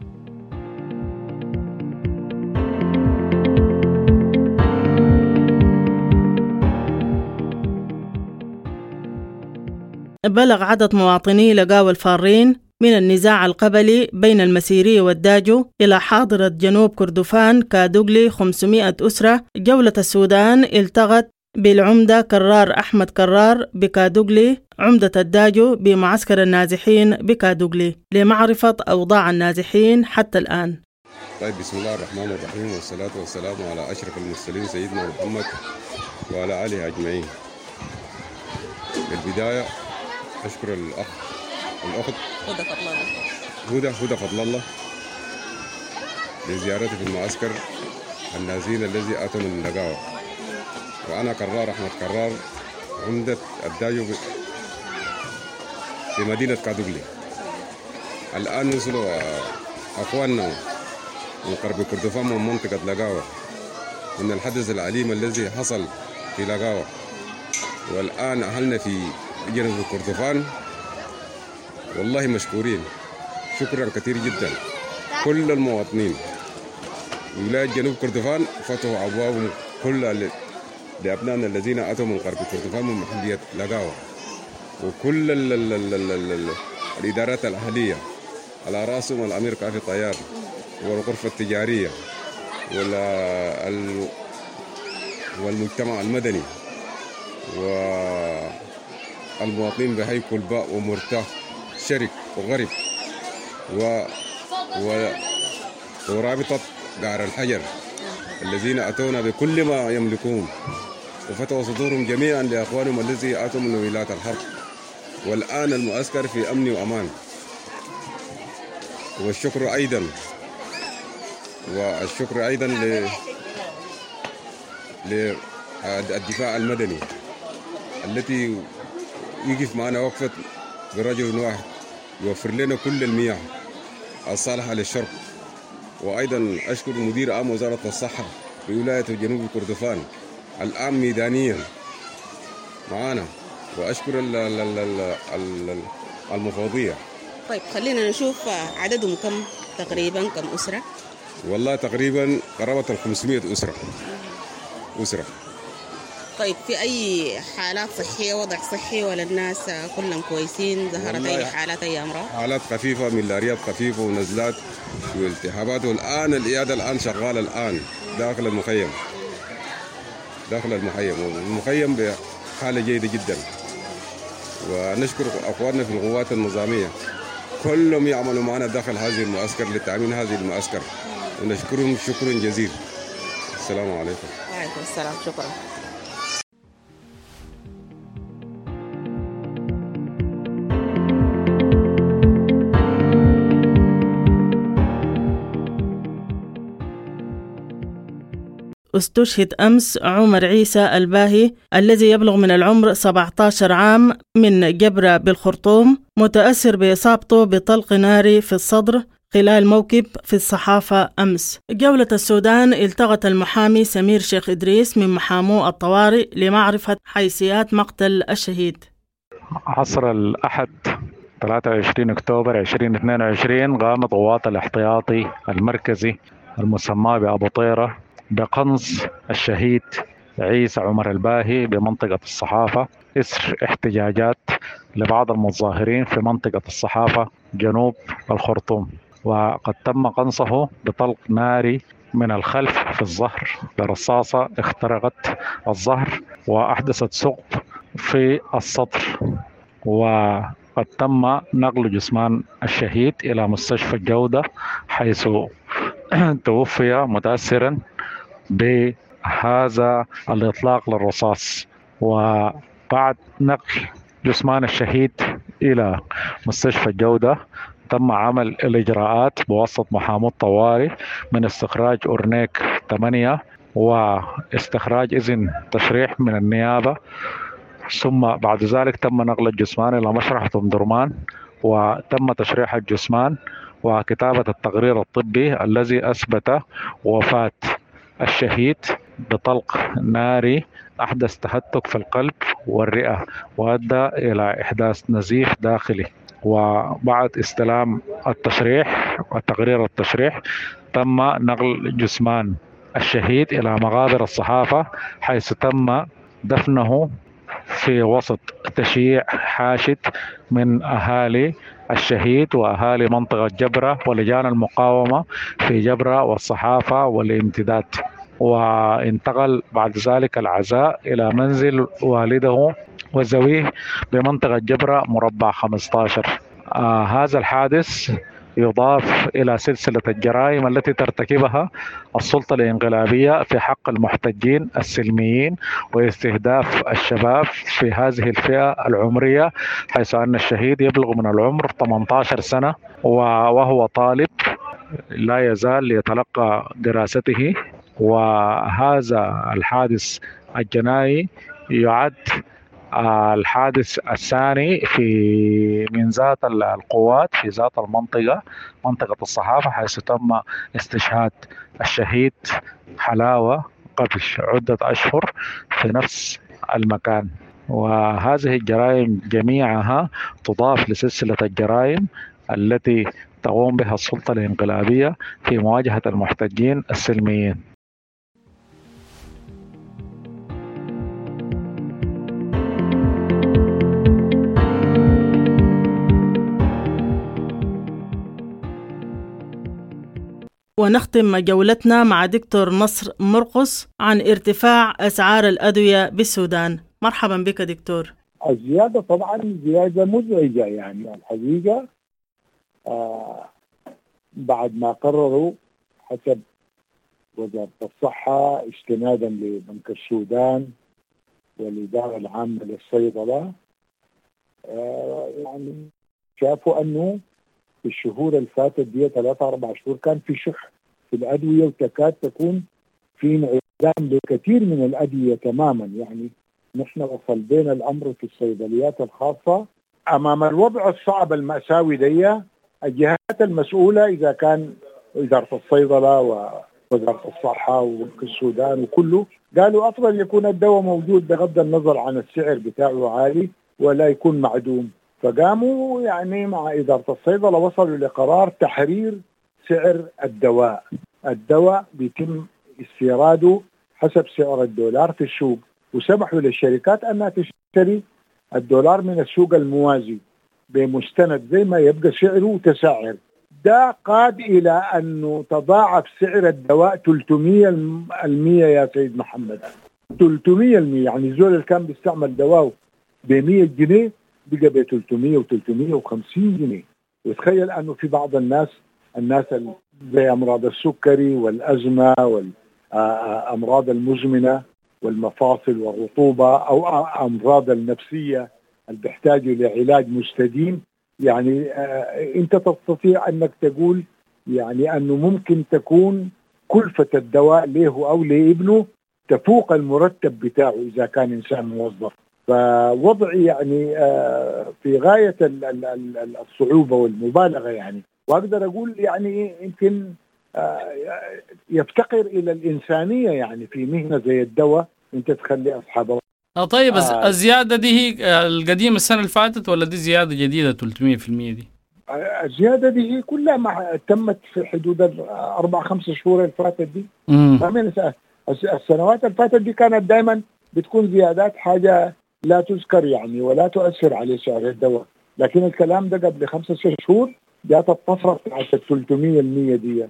بلغ عدد مواطني لقاو الفارين من النزاع القبلي بين المسيرية والداجو إلى حاضرة جنوب كردفان كادوغلي خمسمائة أسرة. جولة السودان التغت بالعمدة كرار أحمد كرار بكادوغلي عمدة الداجو بمعسكر النازحين بكادوغلي لمعرفة أوضاع النازحين حتى الآن. طيب، بسم الله الرحمن الرحيم، والصلاة والسلام على أشرف المرسلين سيدنا محمد وعلى آله أجمعين. بالبداية أشكر الأخ الأخت هدى فضل الله هدى هدى فضل الله لزيارتي في المعسكر النازحين الذي أتوا من نقاوة. وأنا كرار أحمد كرار عمدة الداجو في مدينة كادوغلي. الآن وصلوا أخواننا من قرب كردفان من منطقة لقاوة من الحدث العليم الذي حصل في لقاوة، والآن أهلنا في جنوب كردفان والله مشكورين شكرا كثير جدا. كل المواطنين ولاية جنوب كردفان فتحوا أبوابهم كلها لأبنائنا الذين أتوا من قرب كردفان من محلية لقاوة، وكل ال ال ال ال ال ال الإدارات الأهلية على رأسهم الأمير كافي طيار والغرفة التجارية والمجتمع المدني والمواطنين بحي كلباء ومرتاح شرك وغرب و... و... ورابطة قعر الحجر الذين أتونا بكل ما يملكون وفتحوا صدورهم جميعا لأخوانهم الذي أتوا من ولايات الحرب. والآن المعسكر في أمن وأمان. والشكر أيضا والشكر أيضا ل... للدفاع المدني التي يقف معنا وقفة برجل واحد يوفر لنا كل المياه الصالحة للشرب. وأيضا أشكر مدير عام وزارة الصحة بولاية جنوب كردفان الآن ميدانيا معنا، وأشكر المفوضية. طيب، خلينا نشوف عددهم كم تقريبا، كم أسرة؟ والله تقريبا قرابة ال خمسمائة أسرة أسرة. طيب، في أي حالات صحية، وضع صحي، ولا الناس كلهم كويسين؟ ظهرت أي حالات، أي أمراض؟ حالات خفيفة، ملاريات خفيفة ونزلات والتهابات. والآن العيادة الآن شغالة الآن داخل المخيم داخل المخيم والمخيم بحالة جيدة جدا. ونشكر أخواننا في القوات النظامية كلهم يعملوا معنا داخل هذه المعسكر لتأمين هذه المعسكر، ونشكرهم شكرا جزيلا. السلام عليكم. وعليكم السلام، شكرا. استشهد أمس عمر عيسى الباهي الذي يبلغ من العمر سبعة عشر عام من جبرة بالخرطوم، متأثر بإصابته بطلق ناري في الصدر خلال موكب في الصحافة أمس. جولة السودان التقت المحامي سمير شيخ إدريس من محامو الطوارئ لمعرفة حيثيات مقتل الشهيد. عصر الأحد ثلاثة وعشرين أكتوبر ألفين واثنين وعشرين قامت قوات الاحتياطي المركزي المسمى بأبو طيرة بقنص الشهيد عيسى عمر الباهي بمنطقة الصحافة إثر احتجاجات لبعض المتظاهرين في منطقة الصحافة جنوب الخرطوم، وقد تم قنصه بطلق ناري من الخلف في الظهر برصاصة اخترقت الظهر وأحدثت ثقب في الصدر، وقد تم نقل جثمان الشهيد إلى مستشفى الجودة حيث توفي متأثرا بهذا الإطلاق للرصاص. وبعد نقل جثمان الشهيد إلى مستشفى الجودة تم عمل الإجراءات بواسطة محامو الطوارئ من استخراج أورنيك ثمانية واستخراج إذن تشريح من النيابة، ثم بعد ذلك تم نقل الجثمان إلى مشرحة أم درمان وتم تشريح الجثمان وكتابة التقرير الطبي الذي أثبت وفاة الشهيد بطلق ناري أحدث تهتك في القلب والرئة وأدى إلى إحداث نزيف داخلي. وبعد استلام التشريح وتقرير التشريح تم نقل جثمان الشهيد إلى مغابر الصحافة حيث تم دفنه في وسط تشييع حاشد من أهالي الشهيد وأهالي منطقة جبرة ولجان المقاومة في جبرة والصحافة والامتداد. وانتقل بعد ذلك العزاء إلى منزل والده وزويه بمنطقة جبرة مربع خمسة عشر. آه هذا الحادث يضاف إلى سلسلة الجرائم التي ترتكبها السلطة الانقلابية في حق المحتجين السلميين واستهداف الشباب في هذه الفئة العمرية، حيث أن الشهيد يبلغ من العمر ثمانية عشر سنة وهو طالب لا يزال يتلقى دراسته. وهذا الحادث الجنائي يعد الحادث الثاني في من ذات القوات في ذات المنطقة منطقة الصحافة حيث تم استشهاد الشهيد حلاوة قبل عدة أشهر في نفس المكان. وهذه الجرائم جميعها تضاف لسلسلة الجرائم التي تقوم بها السلطة الانقلابية في مواجهة المحتجين السلميين. ونختم جولتنا مع دكتور نصر مرقص عن ارتفاع أسعار الأدوية بالسودان. مرحبا بك دكتور. الزيادة طبعا زيادة مزعجة، يعني الحقيقة آه بعد ما قرروا حسب وزارة الصحة استنادا لبنك السودان والإدارة العامة للصيدلة آه يعني شافوا أنه في الشهور اللي فاتت دي ثلاثة أربع شهور كان في شح في الأدوية وتكاد تكون في انعدام لكثير من الأدوية تماما. يعني نحن وصل بين الأمر في الصيدليات الخاصة أمام الوضع الصعب المأساوي دي. الجهات المسؤولة إذا كان وزارة الصيدلة ووزارة الصحة وبنك السودان وكله قالوا أفضل يكون الدواء موجود بغض النظر عن السعر بتاعه عالي ولا يكون معدوم. فقاموا يعني مع إدارة الصيدلة وصلوا لقرار تحرير سعر الدواء. الدواء بيتم استيراده حسب سعر الدولار في السوق، وسمحوا للشركات أنها تشتري الدولار من السوق الموازي بمستند زي ما يبقى سعره وتسعر. ده قاد إلى أنه تضاعف سعر الدواء ثلاثمية بالمية يا سيد محمد. ثلاثمية بالمية يعني زول اللي كان بيستعمل دواء ب مية جنيه بقى ب ثلاثمية و ثلاثمية وخمسين جنيه. وتخيل أنه في بعض الناس الناس زي أمراض السكري والأزمة والأمراض المزمنة والمفاصل والرطوبة أو أمراض النفسية اللي بيحتاجوا لعلاج مستديم، يعني أنت تستطيع أنك تقول يعني أنه ممكن تكون كلفة الدواء له أو لابنه تفوق المرتب بتاعه إذا كان إنسان موظف. فوضعي يعني في غاية الصعوبة والمبالغة يعني، وأقدر أقول يعني يمكن يفتقر إلى الإنسانية يعني في مهنة زي الدواء أنت تخلي أصحابه. آه طيب آه الزيادة دي هي القديمة السنة اللي فاتت ولا دي زيادة جديدة ثلاثمية بالمية دي؟ الزيادة دي هي كلها مع تمت في حدود الأربع خمس شهور اللي فاتت دي. السنوات اللي فاتت دي كانت دائما بتكون زيادات حاجة لا تذكر يعني ولا تؤثر على سعر الدواء، لكن الكلام ده قبل خمسة ست شهور جات الطفرة بتاعت ثلاثمية بالمية دي.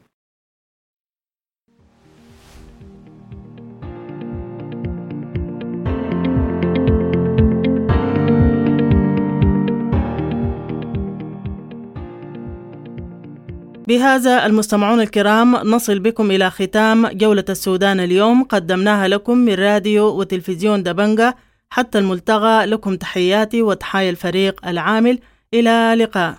بهذا المستمعون الكرام نصل بكم إلى ختام جولة السودان اليوم، قدمناها لكم من راديو وتلفزيون دبنجة. حتى الملتقى، لكم تحياتي وتحايا الفريق العامل. إلى لقاء.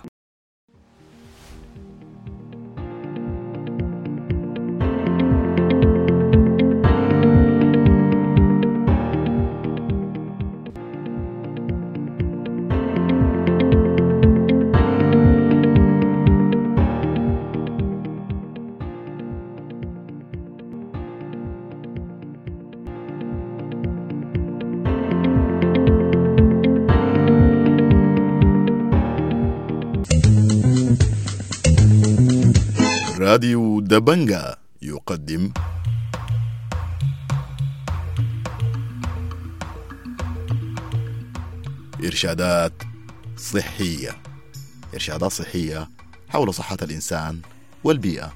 راديو دبنجة يقدم إرشادات صحية، إرشادات صحية حول صحة الإنسان والبيئة.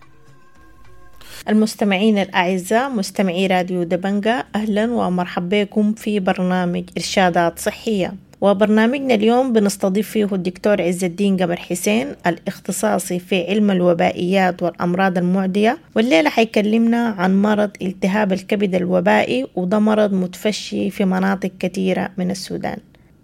المستمعين الأعزاء مستمعي راديو دبنجة، أهلا ومرحبا بكم في برنامج إرشادات صحية. وبرنامجنا اليوم بنستضيف فيه الدكتور عز الدين قمر حسين الاختصاصي في علم الوبائيات والأمراض المعدية، والليلة حيكلمنا عن مرض التهاب الكبد الوبائي، وده مرض متفشي في مناطق كثيرة من السودان.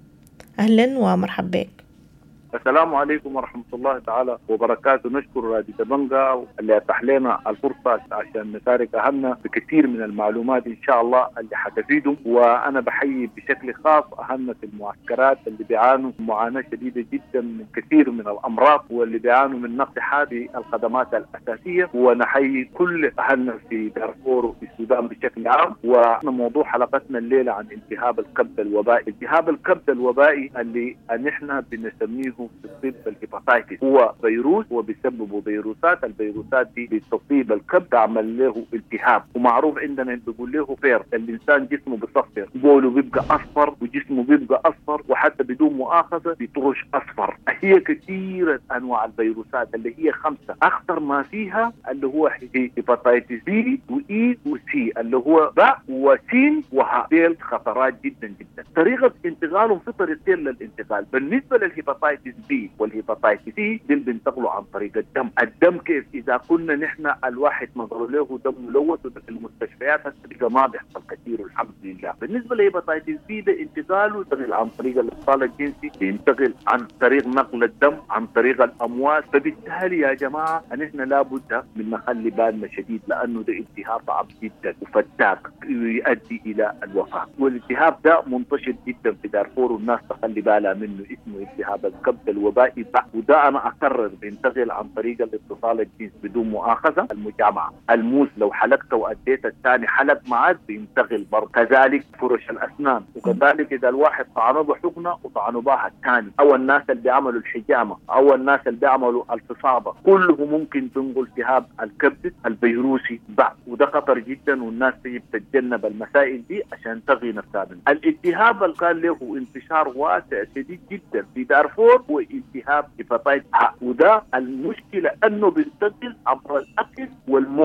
أهلا ومرحبا بك. السلام عليكم ورحمة الله تعالى وبركاته. نشكر راديو دبنجة اللي أتاح لنا الفرصة عشان نشارك أهلنا بكثير من المعلومات إن شاء الله اللي حتفيدهم. وأنا بحيي بشكل خاص أهلنا في المعسكرات اللي بيعانوا معاناة شديدة جدا من كثير من الأمراض، واللي بيعانوا من نقص في الخدمات الأساسية. ونحيي كل أهلنا في دارفور وفي السودان بشكل عام. وموضوع حلقتنا الليلة عن التهاب الكبد الوبائي. التهاب الكبد الوبائي اللي نحن بنسميه في الطب الهيباتايتس هو فيروس وبيسببوا فيروسات. الفيروسات دي بتصيب الكبد تعمل له التهاب، ومعروف عندنا بيقول له فير. الانسان جسمه بيصفر، بوله بيبقى اصفر وجسمه بيبقى اصفر، وحتى بدون مؤاخذه بيطرش اصفر. هي كثيره انواع الفيروسات اللي هي خمسه، اخطر ما فيها اللي هو هيباتايتس بي واي وسي اللي هو باء وسين وهاء. ديل خطرات جدا جدا. طريقه انتقالهم في طريقتين للانتقال. بالنسبه للهيباتايتس بي والهيباتايتس سي دول بينتقلوا عن طريق الدم. الدم كيف؟ اذا كنا نحن الواحد نظر له دم ملوث في المستشفيات هسه ما بيحصل كثير الحمد لله. بالنسبه للهيباتايتس بي ده انتقاله ينتقل عن طريق الاتصال الجنسي، بينتقل عن طريق نقل الدم، عن طريق الامواج. فبالتالي يا جماعه نحن لابد من نخلي بالنا شديد، لانه ده التهاب صعب جدا وفتاك يؤدي الى الوفاه. والالتهاب ده منتشر جدا في دارفور والناس تخلي بالها منه. اسمه التهاب الكبد الوبائي، وده انا اكرر بينتقل عن طريق الاتصال الجنسي بدون مؤاخذه. المجامعه، الموس لو حلقته واديت الثاني حلق معك بينتقل برضه. كذلك فرش الاسنان، وكذلك اذا الواحد طعنه بحقنه وطعنه بها الثاني، او الناس اللي بيعملوا الحجامه، او الناس اللي بيعملوا الفصابه، كله ممكن تنقل التهاب الكبد الفيروسي بعد. وده خطر جدا، والناس تجب تتجنب المسائل دي عشان تغي نفسها منه. الالتهاب اللي كان له انتشار واسع شديد جدا في دارفور هو التهاب هيباتايتس، وده المشكله انه بينتقل عبر الاكل والمويه.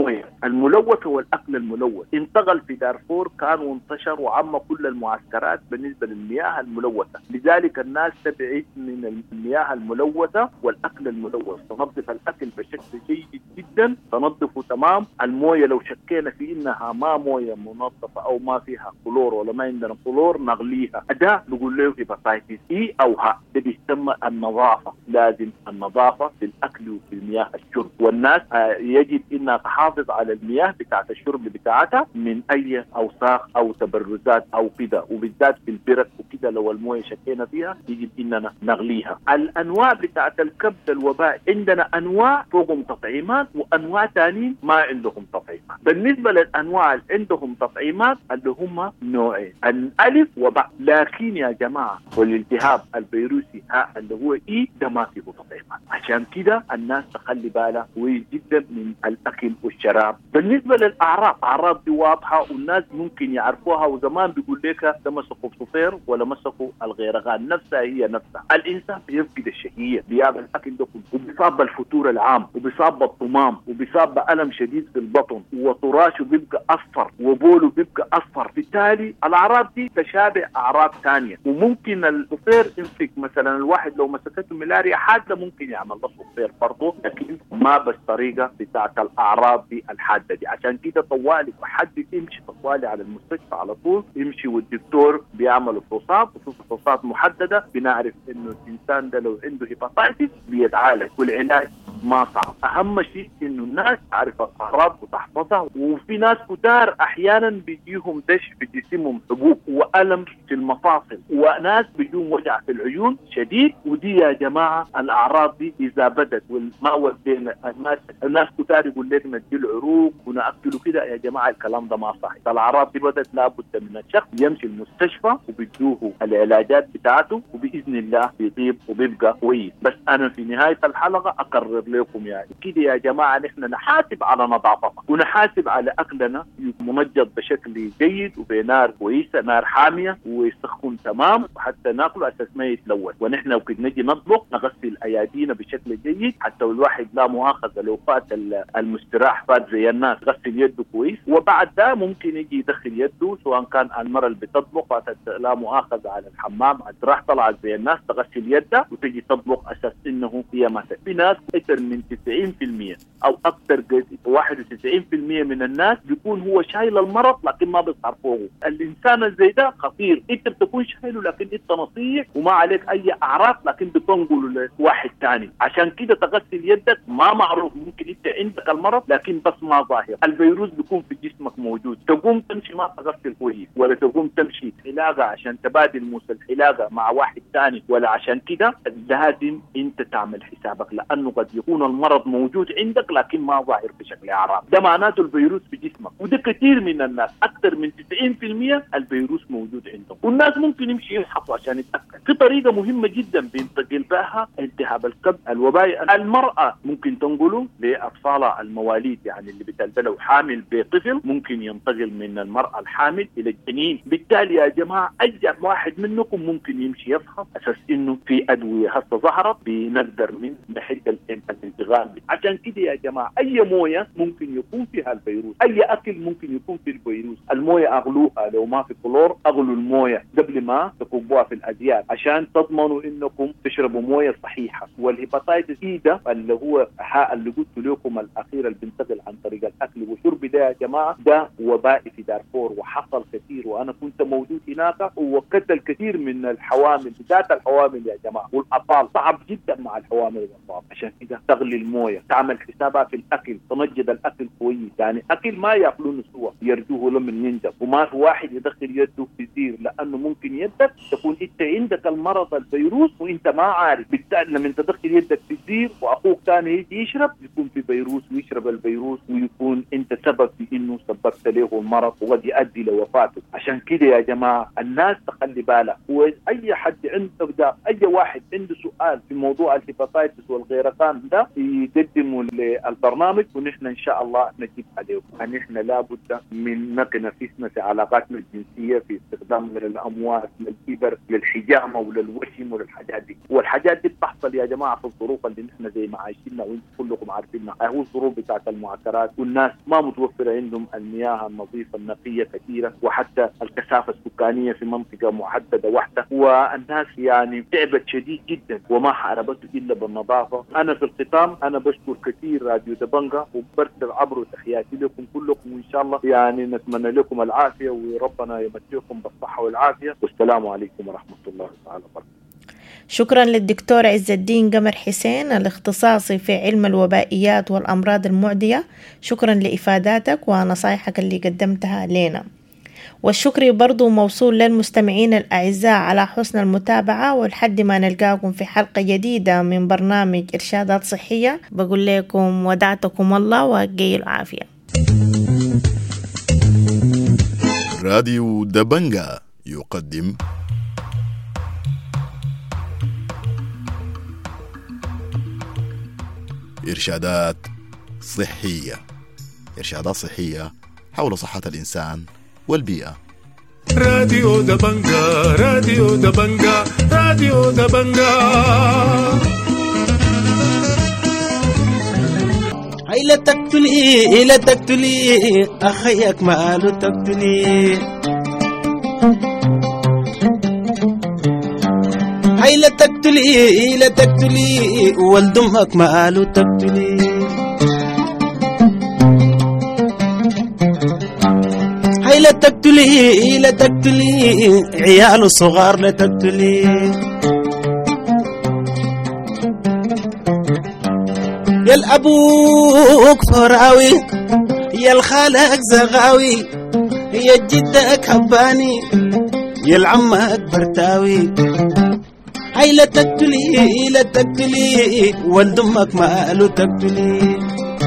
الملوثة والأكل الملوث. انتقل في دارفور كان وانتشر وعم كل المعسكرات بالنسبة للمياه الملوثة، لذلك الناس تبعد من المياه الملوثة والأكل الملوث. تنظف الأكل بشكل جيد جدا، تنظفه تمام. الموية لو شكينا في إنها ما موية منظفة أو ما فيها كلور ولا ما عندنا كلور نغليها، ده بقول له هيباتايتس إي أو ها. ده بيسمى النظافة، لازم النظافة في الأكل وفي المياه الشرب. والناس يجب إنها تحافظ على المياه بتاعت الشرب بتاعتها من أي أوساخ أو تبرزات أو كده، وبالذات في البرد وكده لو الموية شكينا فيها يجب إننا نغليها. الأنواع بتاعت الكبد الوباء عندنا أنواع فوقهم تطعيمات وأنواع تانيين ما عندهم تطعيمات. بالنسبة للأنواع اللي عندهم تطعيمات اللي هم نوعين، الألف وباء. لكن يا جماعة والالتهاب الفيروسي ها اللي هو إي ده ما فيه تطعيمات، عشان كده الناس تخلي بالها كويس جدا من الأكل والشراب. بالنسبة للأعراض، أعراض دي واضحة والناس ممكن يعرفوها، وزمان بيقول لك ده مسكوا صفير ولا مسكوا الغيرغان، نفسها هي نفسها. الإنسان بيفقد الشهية، بيعمل الأكل ده وبيصاب بالفتور العام وبيصاب بالطمام وبيصاب بألم شديد في البطن وطراشه بيبقى أصفر وبوله بيبقى أصفر. بالتالي الأعراض دي تشابه أعراض ثانية، وممكن الصفير يمسك مثلا الواحد لو مسكته ملاريا حادة ممكن يعمل له صفير برضه، لكن ما بالطريقة بتاعت الأعراض دي الحادة دي. عشان كده طوالي وحد يمشي طوالي على المستشفى على طول يمشي والدكتور بيعمل فحوصات وفحوصات محددة، بنعرف إنه الإنسان ده لو عنده هيباتايتس بيتعالج، والعلاج ما صعب. أهم شيء إنه الناس تعرف الأعراض وتحفظها. وفي ناس كتار أحيانا بيجيهم دش في جسمهم حبوب وألم في المفاصل، وناس بيجيهم وجع في العيون شديد. ودي يا جماعة الأعراض دي إذا بدت والما ودينا الناس الناس كتار يقول لك نديله عروق ونأكله كده، يا جماعة الكلام ده ما صحيح. الأعراض دي بدت لابد من الشخص يمشي المستشفى وبيدوه العلاجات بتاعته وبإذن الله بيطيب وبيبقى كويس. بس أنا في نهاية الحلقة أقرر لكم يعني كده يا جماعة نحن نحاسب على نظافتنا ونحاسب على أكلنا منجد بشكل جيد وبنار كويسة، نار حامية ويسخن تمام وحتى ناكله أساس ما يتلوث. ونحن لو كنا نجي نطبخ نغسل أيادينا بشكل جيد، حتى الواحد لا مؤاخذة لو فات المستراح فات زي الناس غسل يده كويس، وبعد ده ممكن يجي يدخل يده سواء كان المرأة اللي بتطبخ فاتت لا مؤاخذة على الحمام راح طلعت زي الناس تغسل يدها وتجي تطبخ أساس إنه هي مثلا. في ناس أكثر من تسعين بالمئة أو أكثر واحد وتسعين بالمئة من الناس بيكون هو شايل المرض لكن ما بيظهر فوقه. الإنسان زي ده خطير، أنت بتكون شايله لكن أنت نصيح وما عليك أي أعراض لكن بتنقله لواحد ثاني. عشان كده تغسل يدك ما معروف، ممكن أنت عندك المرض لكن بس ما ظاهر. الفيروس بيكون في جسمك موجود، تقوم تمشي ما تغسل كويس ولا تقوم تمشي حلاقة عشان تبادل موس الحلاقة مع واحد ثاني، ولا عشان كده لازم أنت تعمل حسابك، لأنه قد يكون المرض موجود عندك لكن ما ظاهر بشكل أعراض. ده معناته الفيروس في جسمك، وده كثير من الناس أكثر من تسعين بالمئة الفيروس موجود عندهم. والناس ممكن يمشي يفحصوا عشان يتأكد. في طريقة مهمة جدا بينتقل بها التهاب الكبد الوبائي. المرأة ممكن تنقله لأطفالها المواليد، يعني اللي بتلدلوا حامل بطفل ممكن ينتقل من المرأة الحامل إلى الجنين. بالتالي يا جماعة أي واحد منكم ممكن يمشي يفحص أساس إنه في أدوية هسه ظهرت بنقدر من نحد الانتقال. عشان كده يا جماعة أي موية ممكن يكون فيها الفيروس، أي أكل ممكن يكون فيه الفيروس. الموية أغلوها لو ما في كلور، أغلوا الموية قبل ما تكبوها في الأزياء عشان تضمنوا إنكم تشربوا موية صحيحة. والهيباتايتس إي ده اللي هو اللي قلت لكم الأخير اللي بينتقل عن طريق الأكل والشرب ده يا جماعة ده وبائي في دارفور وحصل كثير، وأنا كنت موجود هناك وقتل كثير من الحوامل، ذات الحوامل يا جماعة والأطفال. صعب جدا مع الحوامل والأطفال. عشان كده تغلي الموية، تعمل حسابها في الأكل، تنجد الأكل كويس، يعني أكل ما يأكلونه سوا يرجوه لمن ينجب، وما في واحد يدخل يده في زير لأنه ممكن يدك تكون أنت عندك المرض الفيروس وأنت ما عارف. بالتالي لما تدخل يدك في زير وأخوك ثاني يجي يشرب يكون في فيروس ويشرب الفيروس ويكون أنت سبب في بانه سببت له المرض وقد يؤدي لوفاته. عشان كده يا جماعه الناس تخلي بالها، واي حد عنده ده اي واحد عنده سؤال في موضوع الهيباتيتس والغيرقان ده يقدموا للبرنامج ونحن ان شاء الله نجيب عليه. نحن لابد من نقي نفسنا في علاقاتنا الجنسيه، في استخدامنا للاموات، للكبر، للحجامه وللوشم وللحاجات دي، والحاجات دي بتحصل يا جماعه في الظروف اللي نحن زي ما عايشينها وانتم كلكم عارفينها، هو الظروف بتاعت المعسكرات، والناس ما متوفره عندهم المياه النظيفه النقيه كثيره، وحتى الكثافه السكانيه في منطقه محدده واحده، والناس يعني تعبت شديد جدا وما حاربته الا بالنظافه. انا في الختام انا بشكر كثير راديو دبنجا وبرسل عبر تحياتي لكم كلكم، وان شاء الله يعني نتمنى لكم العافيه وربنا يمتعكم بالصحه والعافيه، والسلام عليكم ورحمه الله تعالى وبركاته. شكرا للدكتور عز الدين قمر حسين الاختصاصي في علم الوبائيات والأمراض المعدية. شكرا لإفاداتك ونصائحك اللي قدمتها لنا، والشكر برضو موصول للمستمعين الأعزاء على حسن المتابعة، ولحد ما نلقاكم في حلقة جديدة من برنامج إرشادات صحية بقول لكم ودعتكم الله وقيل العافية. راديو دبنجا يقدم إرشادات صحية. إرشادات صحية حول صحة الإنسان والبيئة. راديو دبنجا راديو دبنجا راديو دبنجا. هيلا تقتلي هيلا تقتلي أخيك ماله تقتلي. هيلا تقتلي هيلا تقتلي ولد أمك ماله تقتلي. هيلا تقتلي هيلا تقتلي عياله صغار لا تقتلي. يا الأبوك فراوي يا الخالك زغاوي يا جدك حباني يا العمك برتاوي. هيلا تقتلي هيلا تقتلي ولد أمك ماله تقتلي.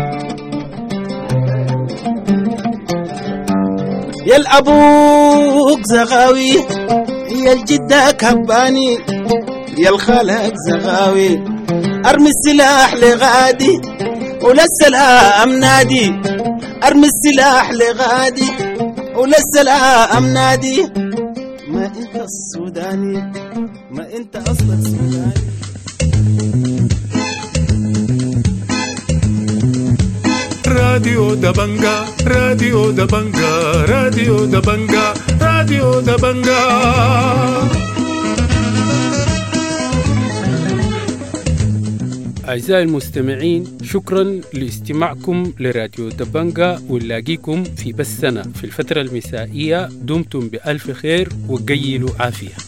يا الأبوك زغاوي يا الجدك حباني يا الخالك زغاوي. أرمي السلاح لغادي وللسلام نادي. أرمي السلاح لغادي وللسلام نادي. ما أنت السوداني ما أنت أصلا سوداني. راديو دبنجا راديو دبنجا راديو دبنجا راديو دبنجا. أعزائي المستمعين، شكرا لاستماعكم لراديو دبنجا، ونلاقيكم في بثنا في الفترة المسائية. دمتم بألف خير وقيلوا عافية.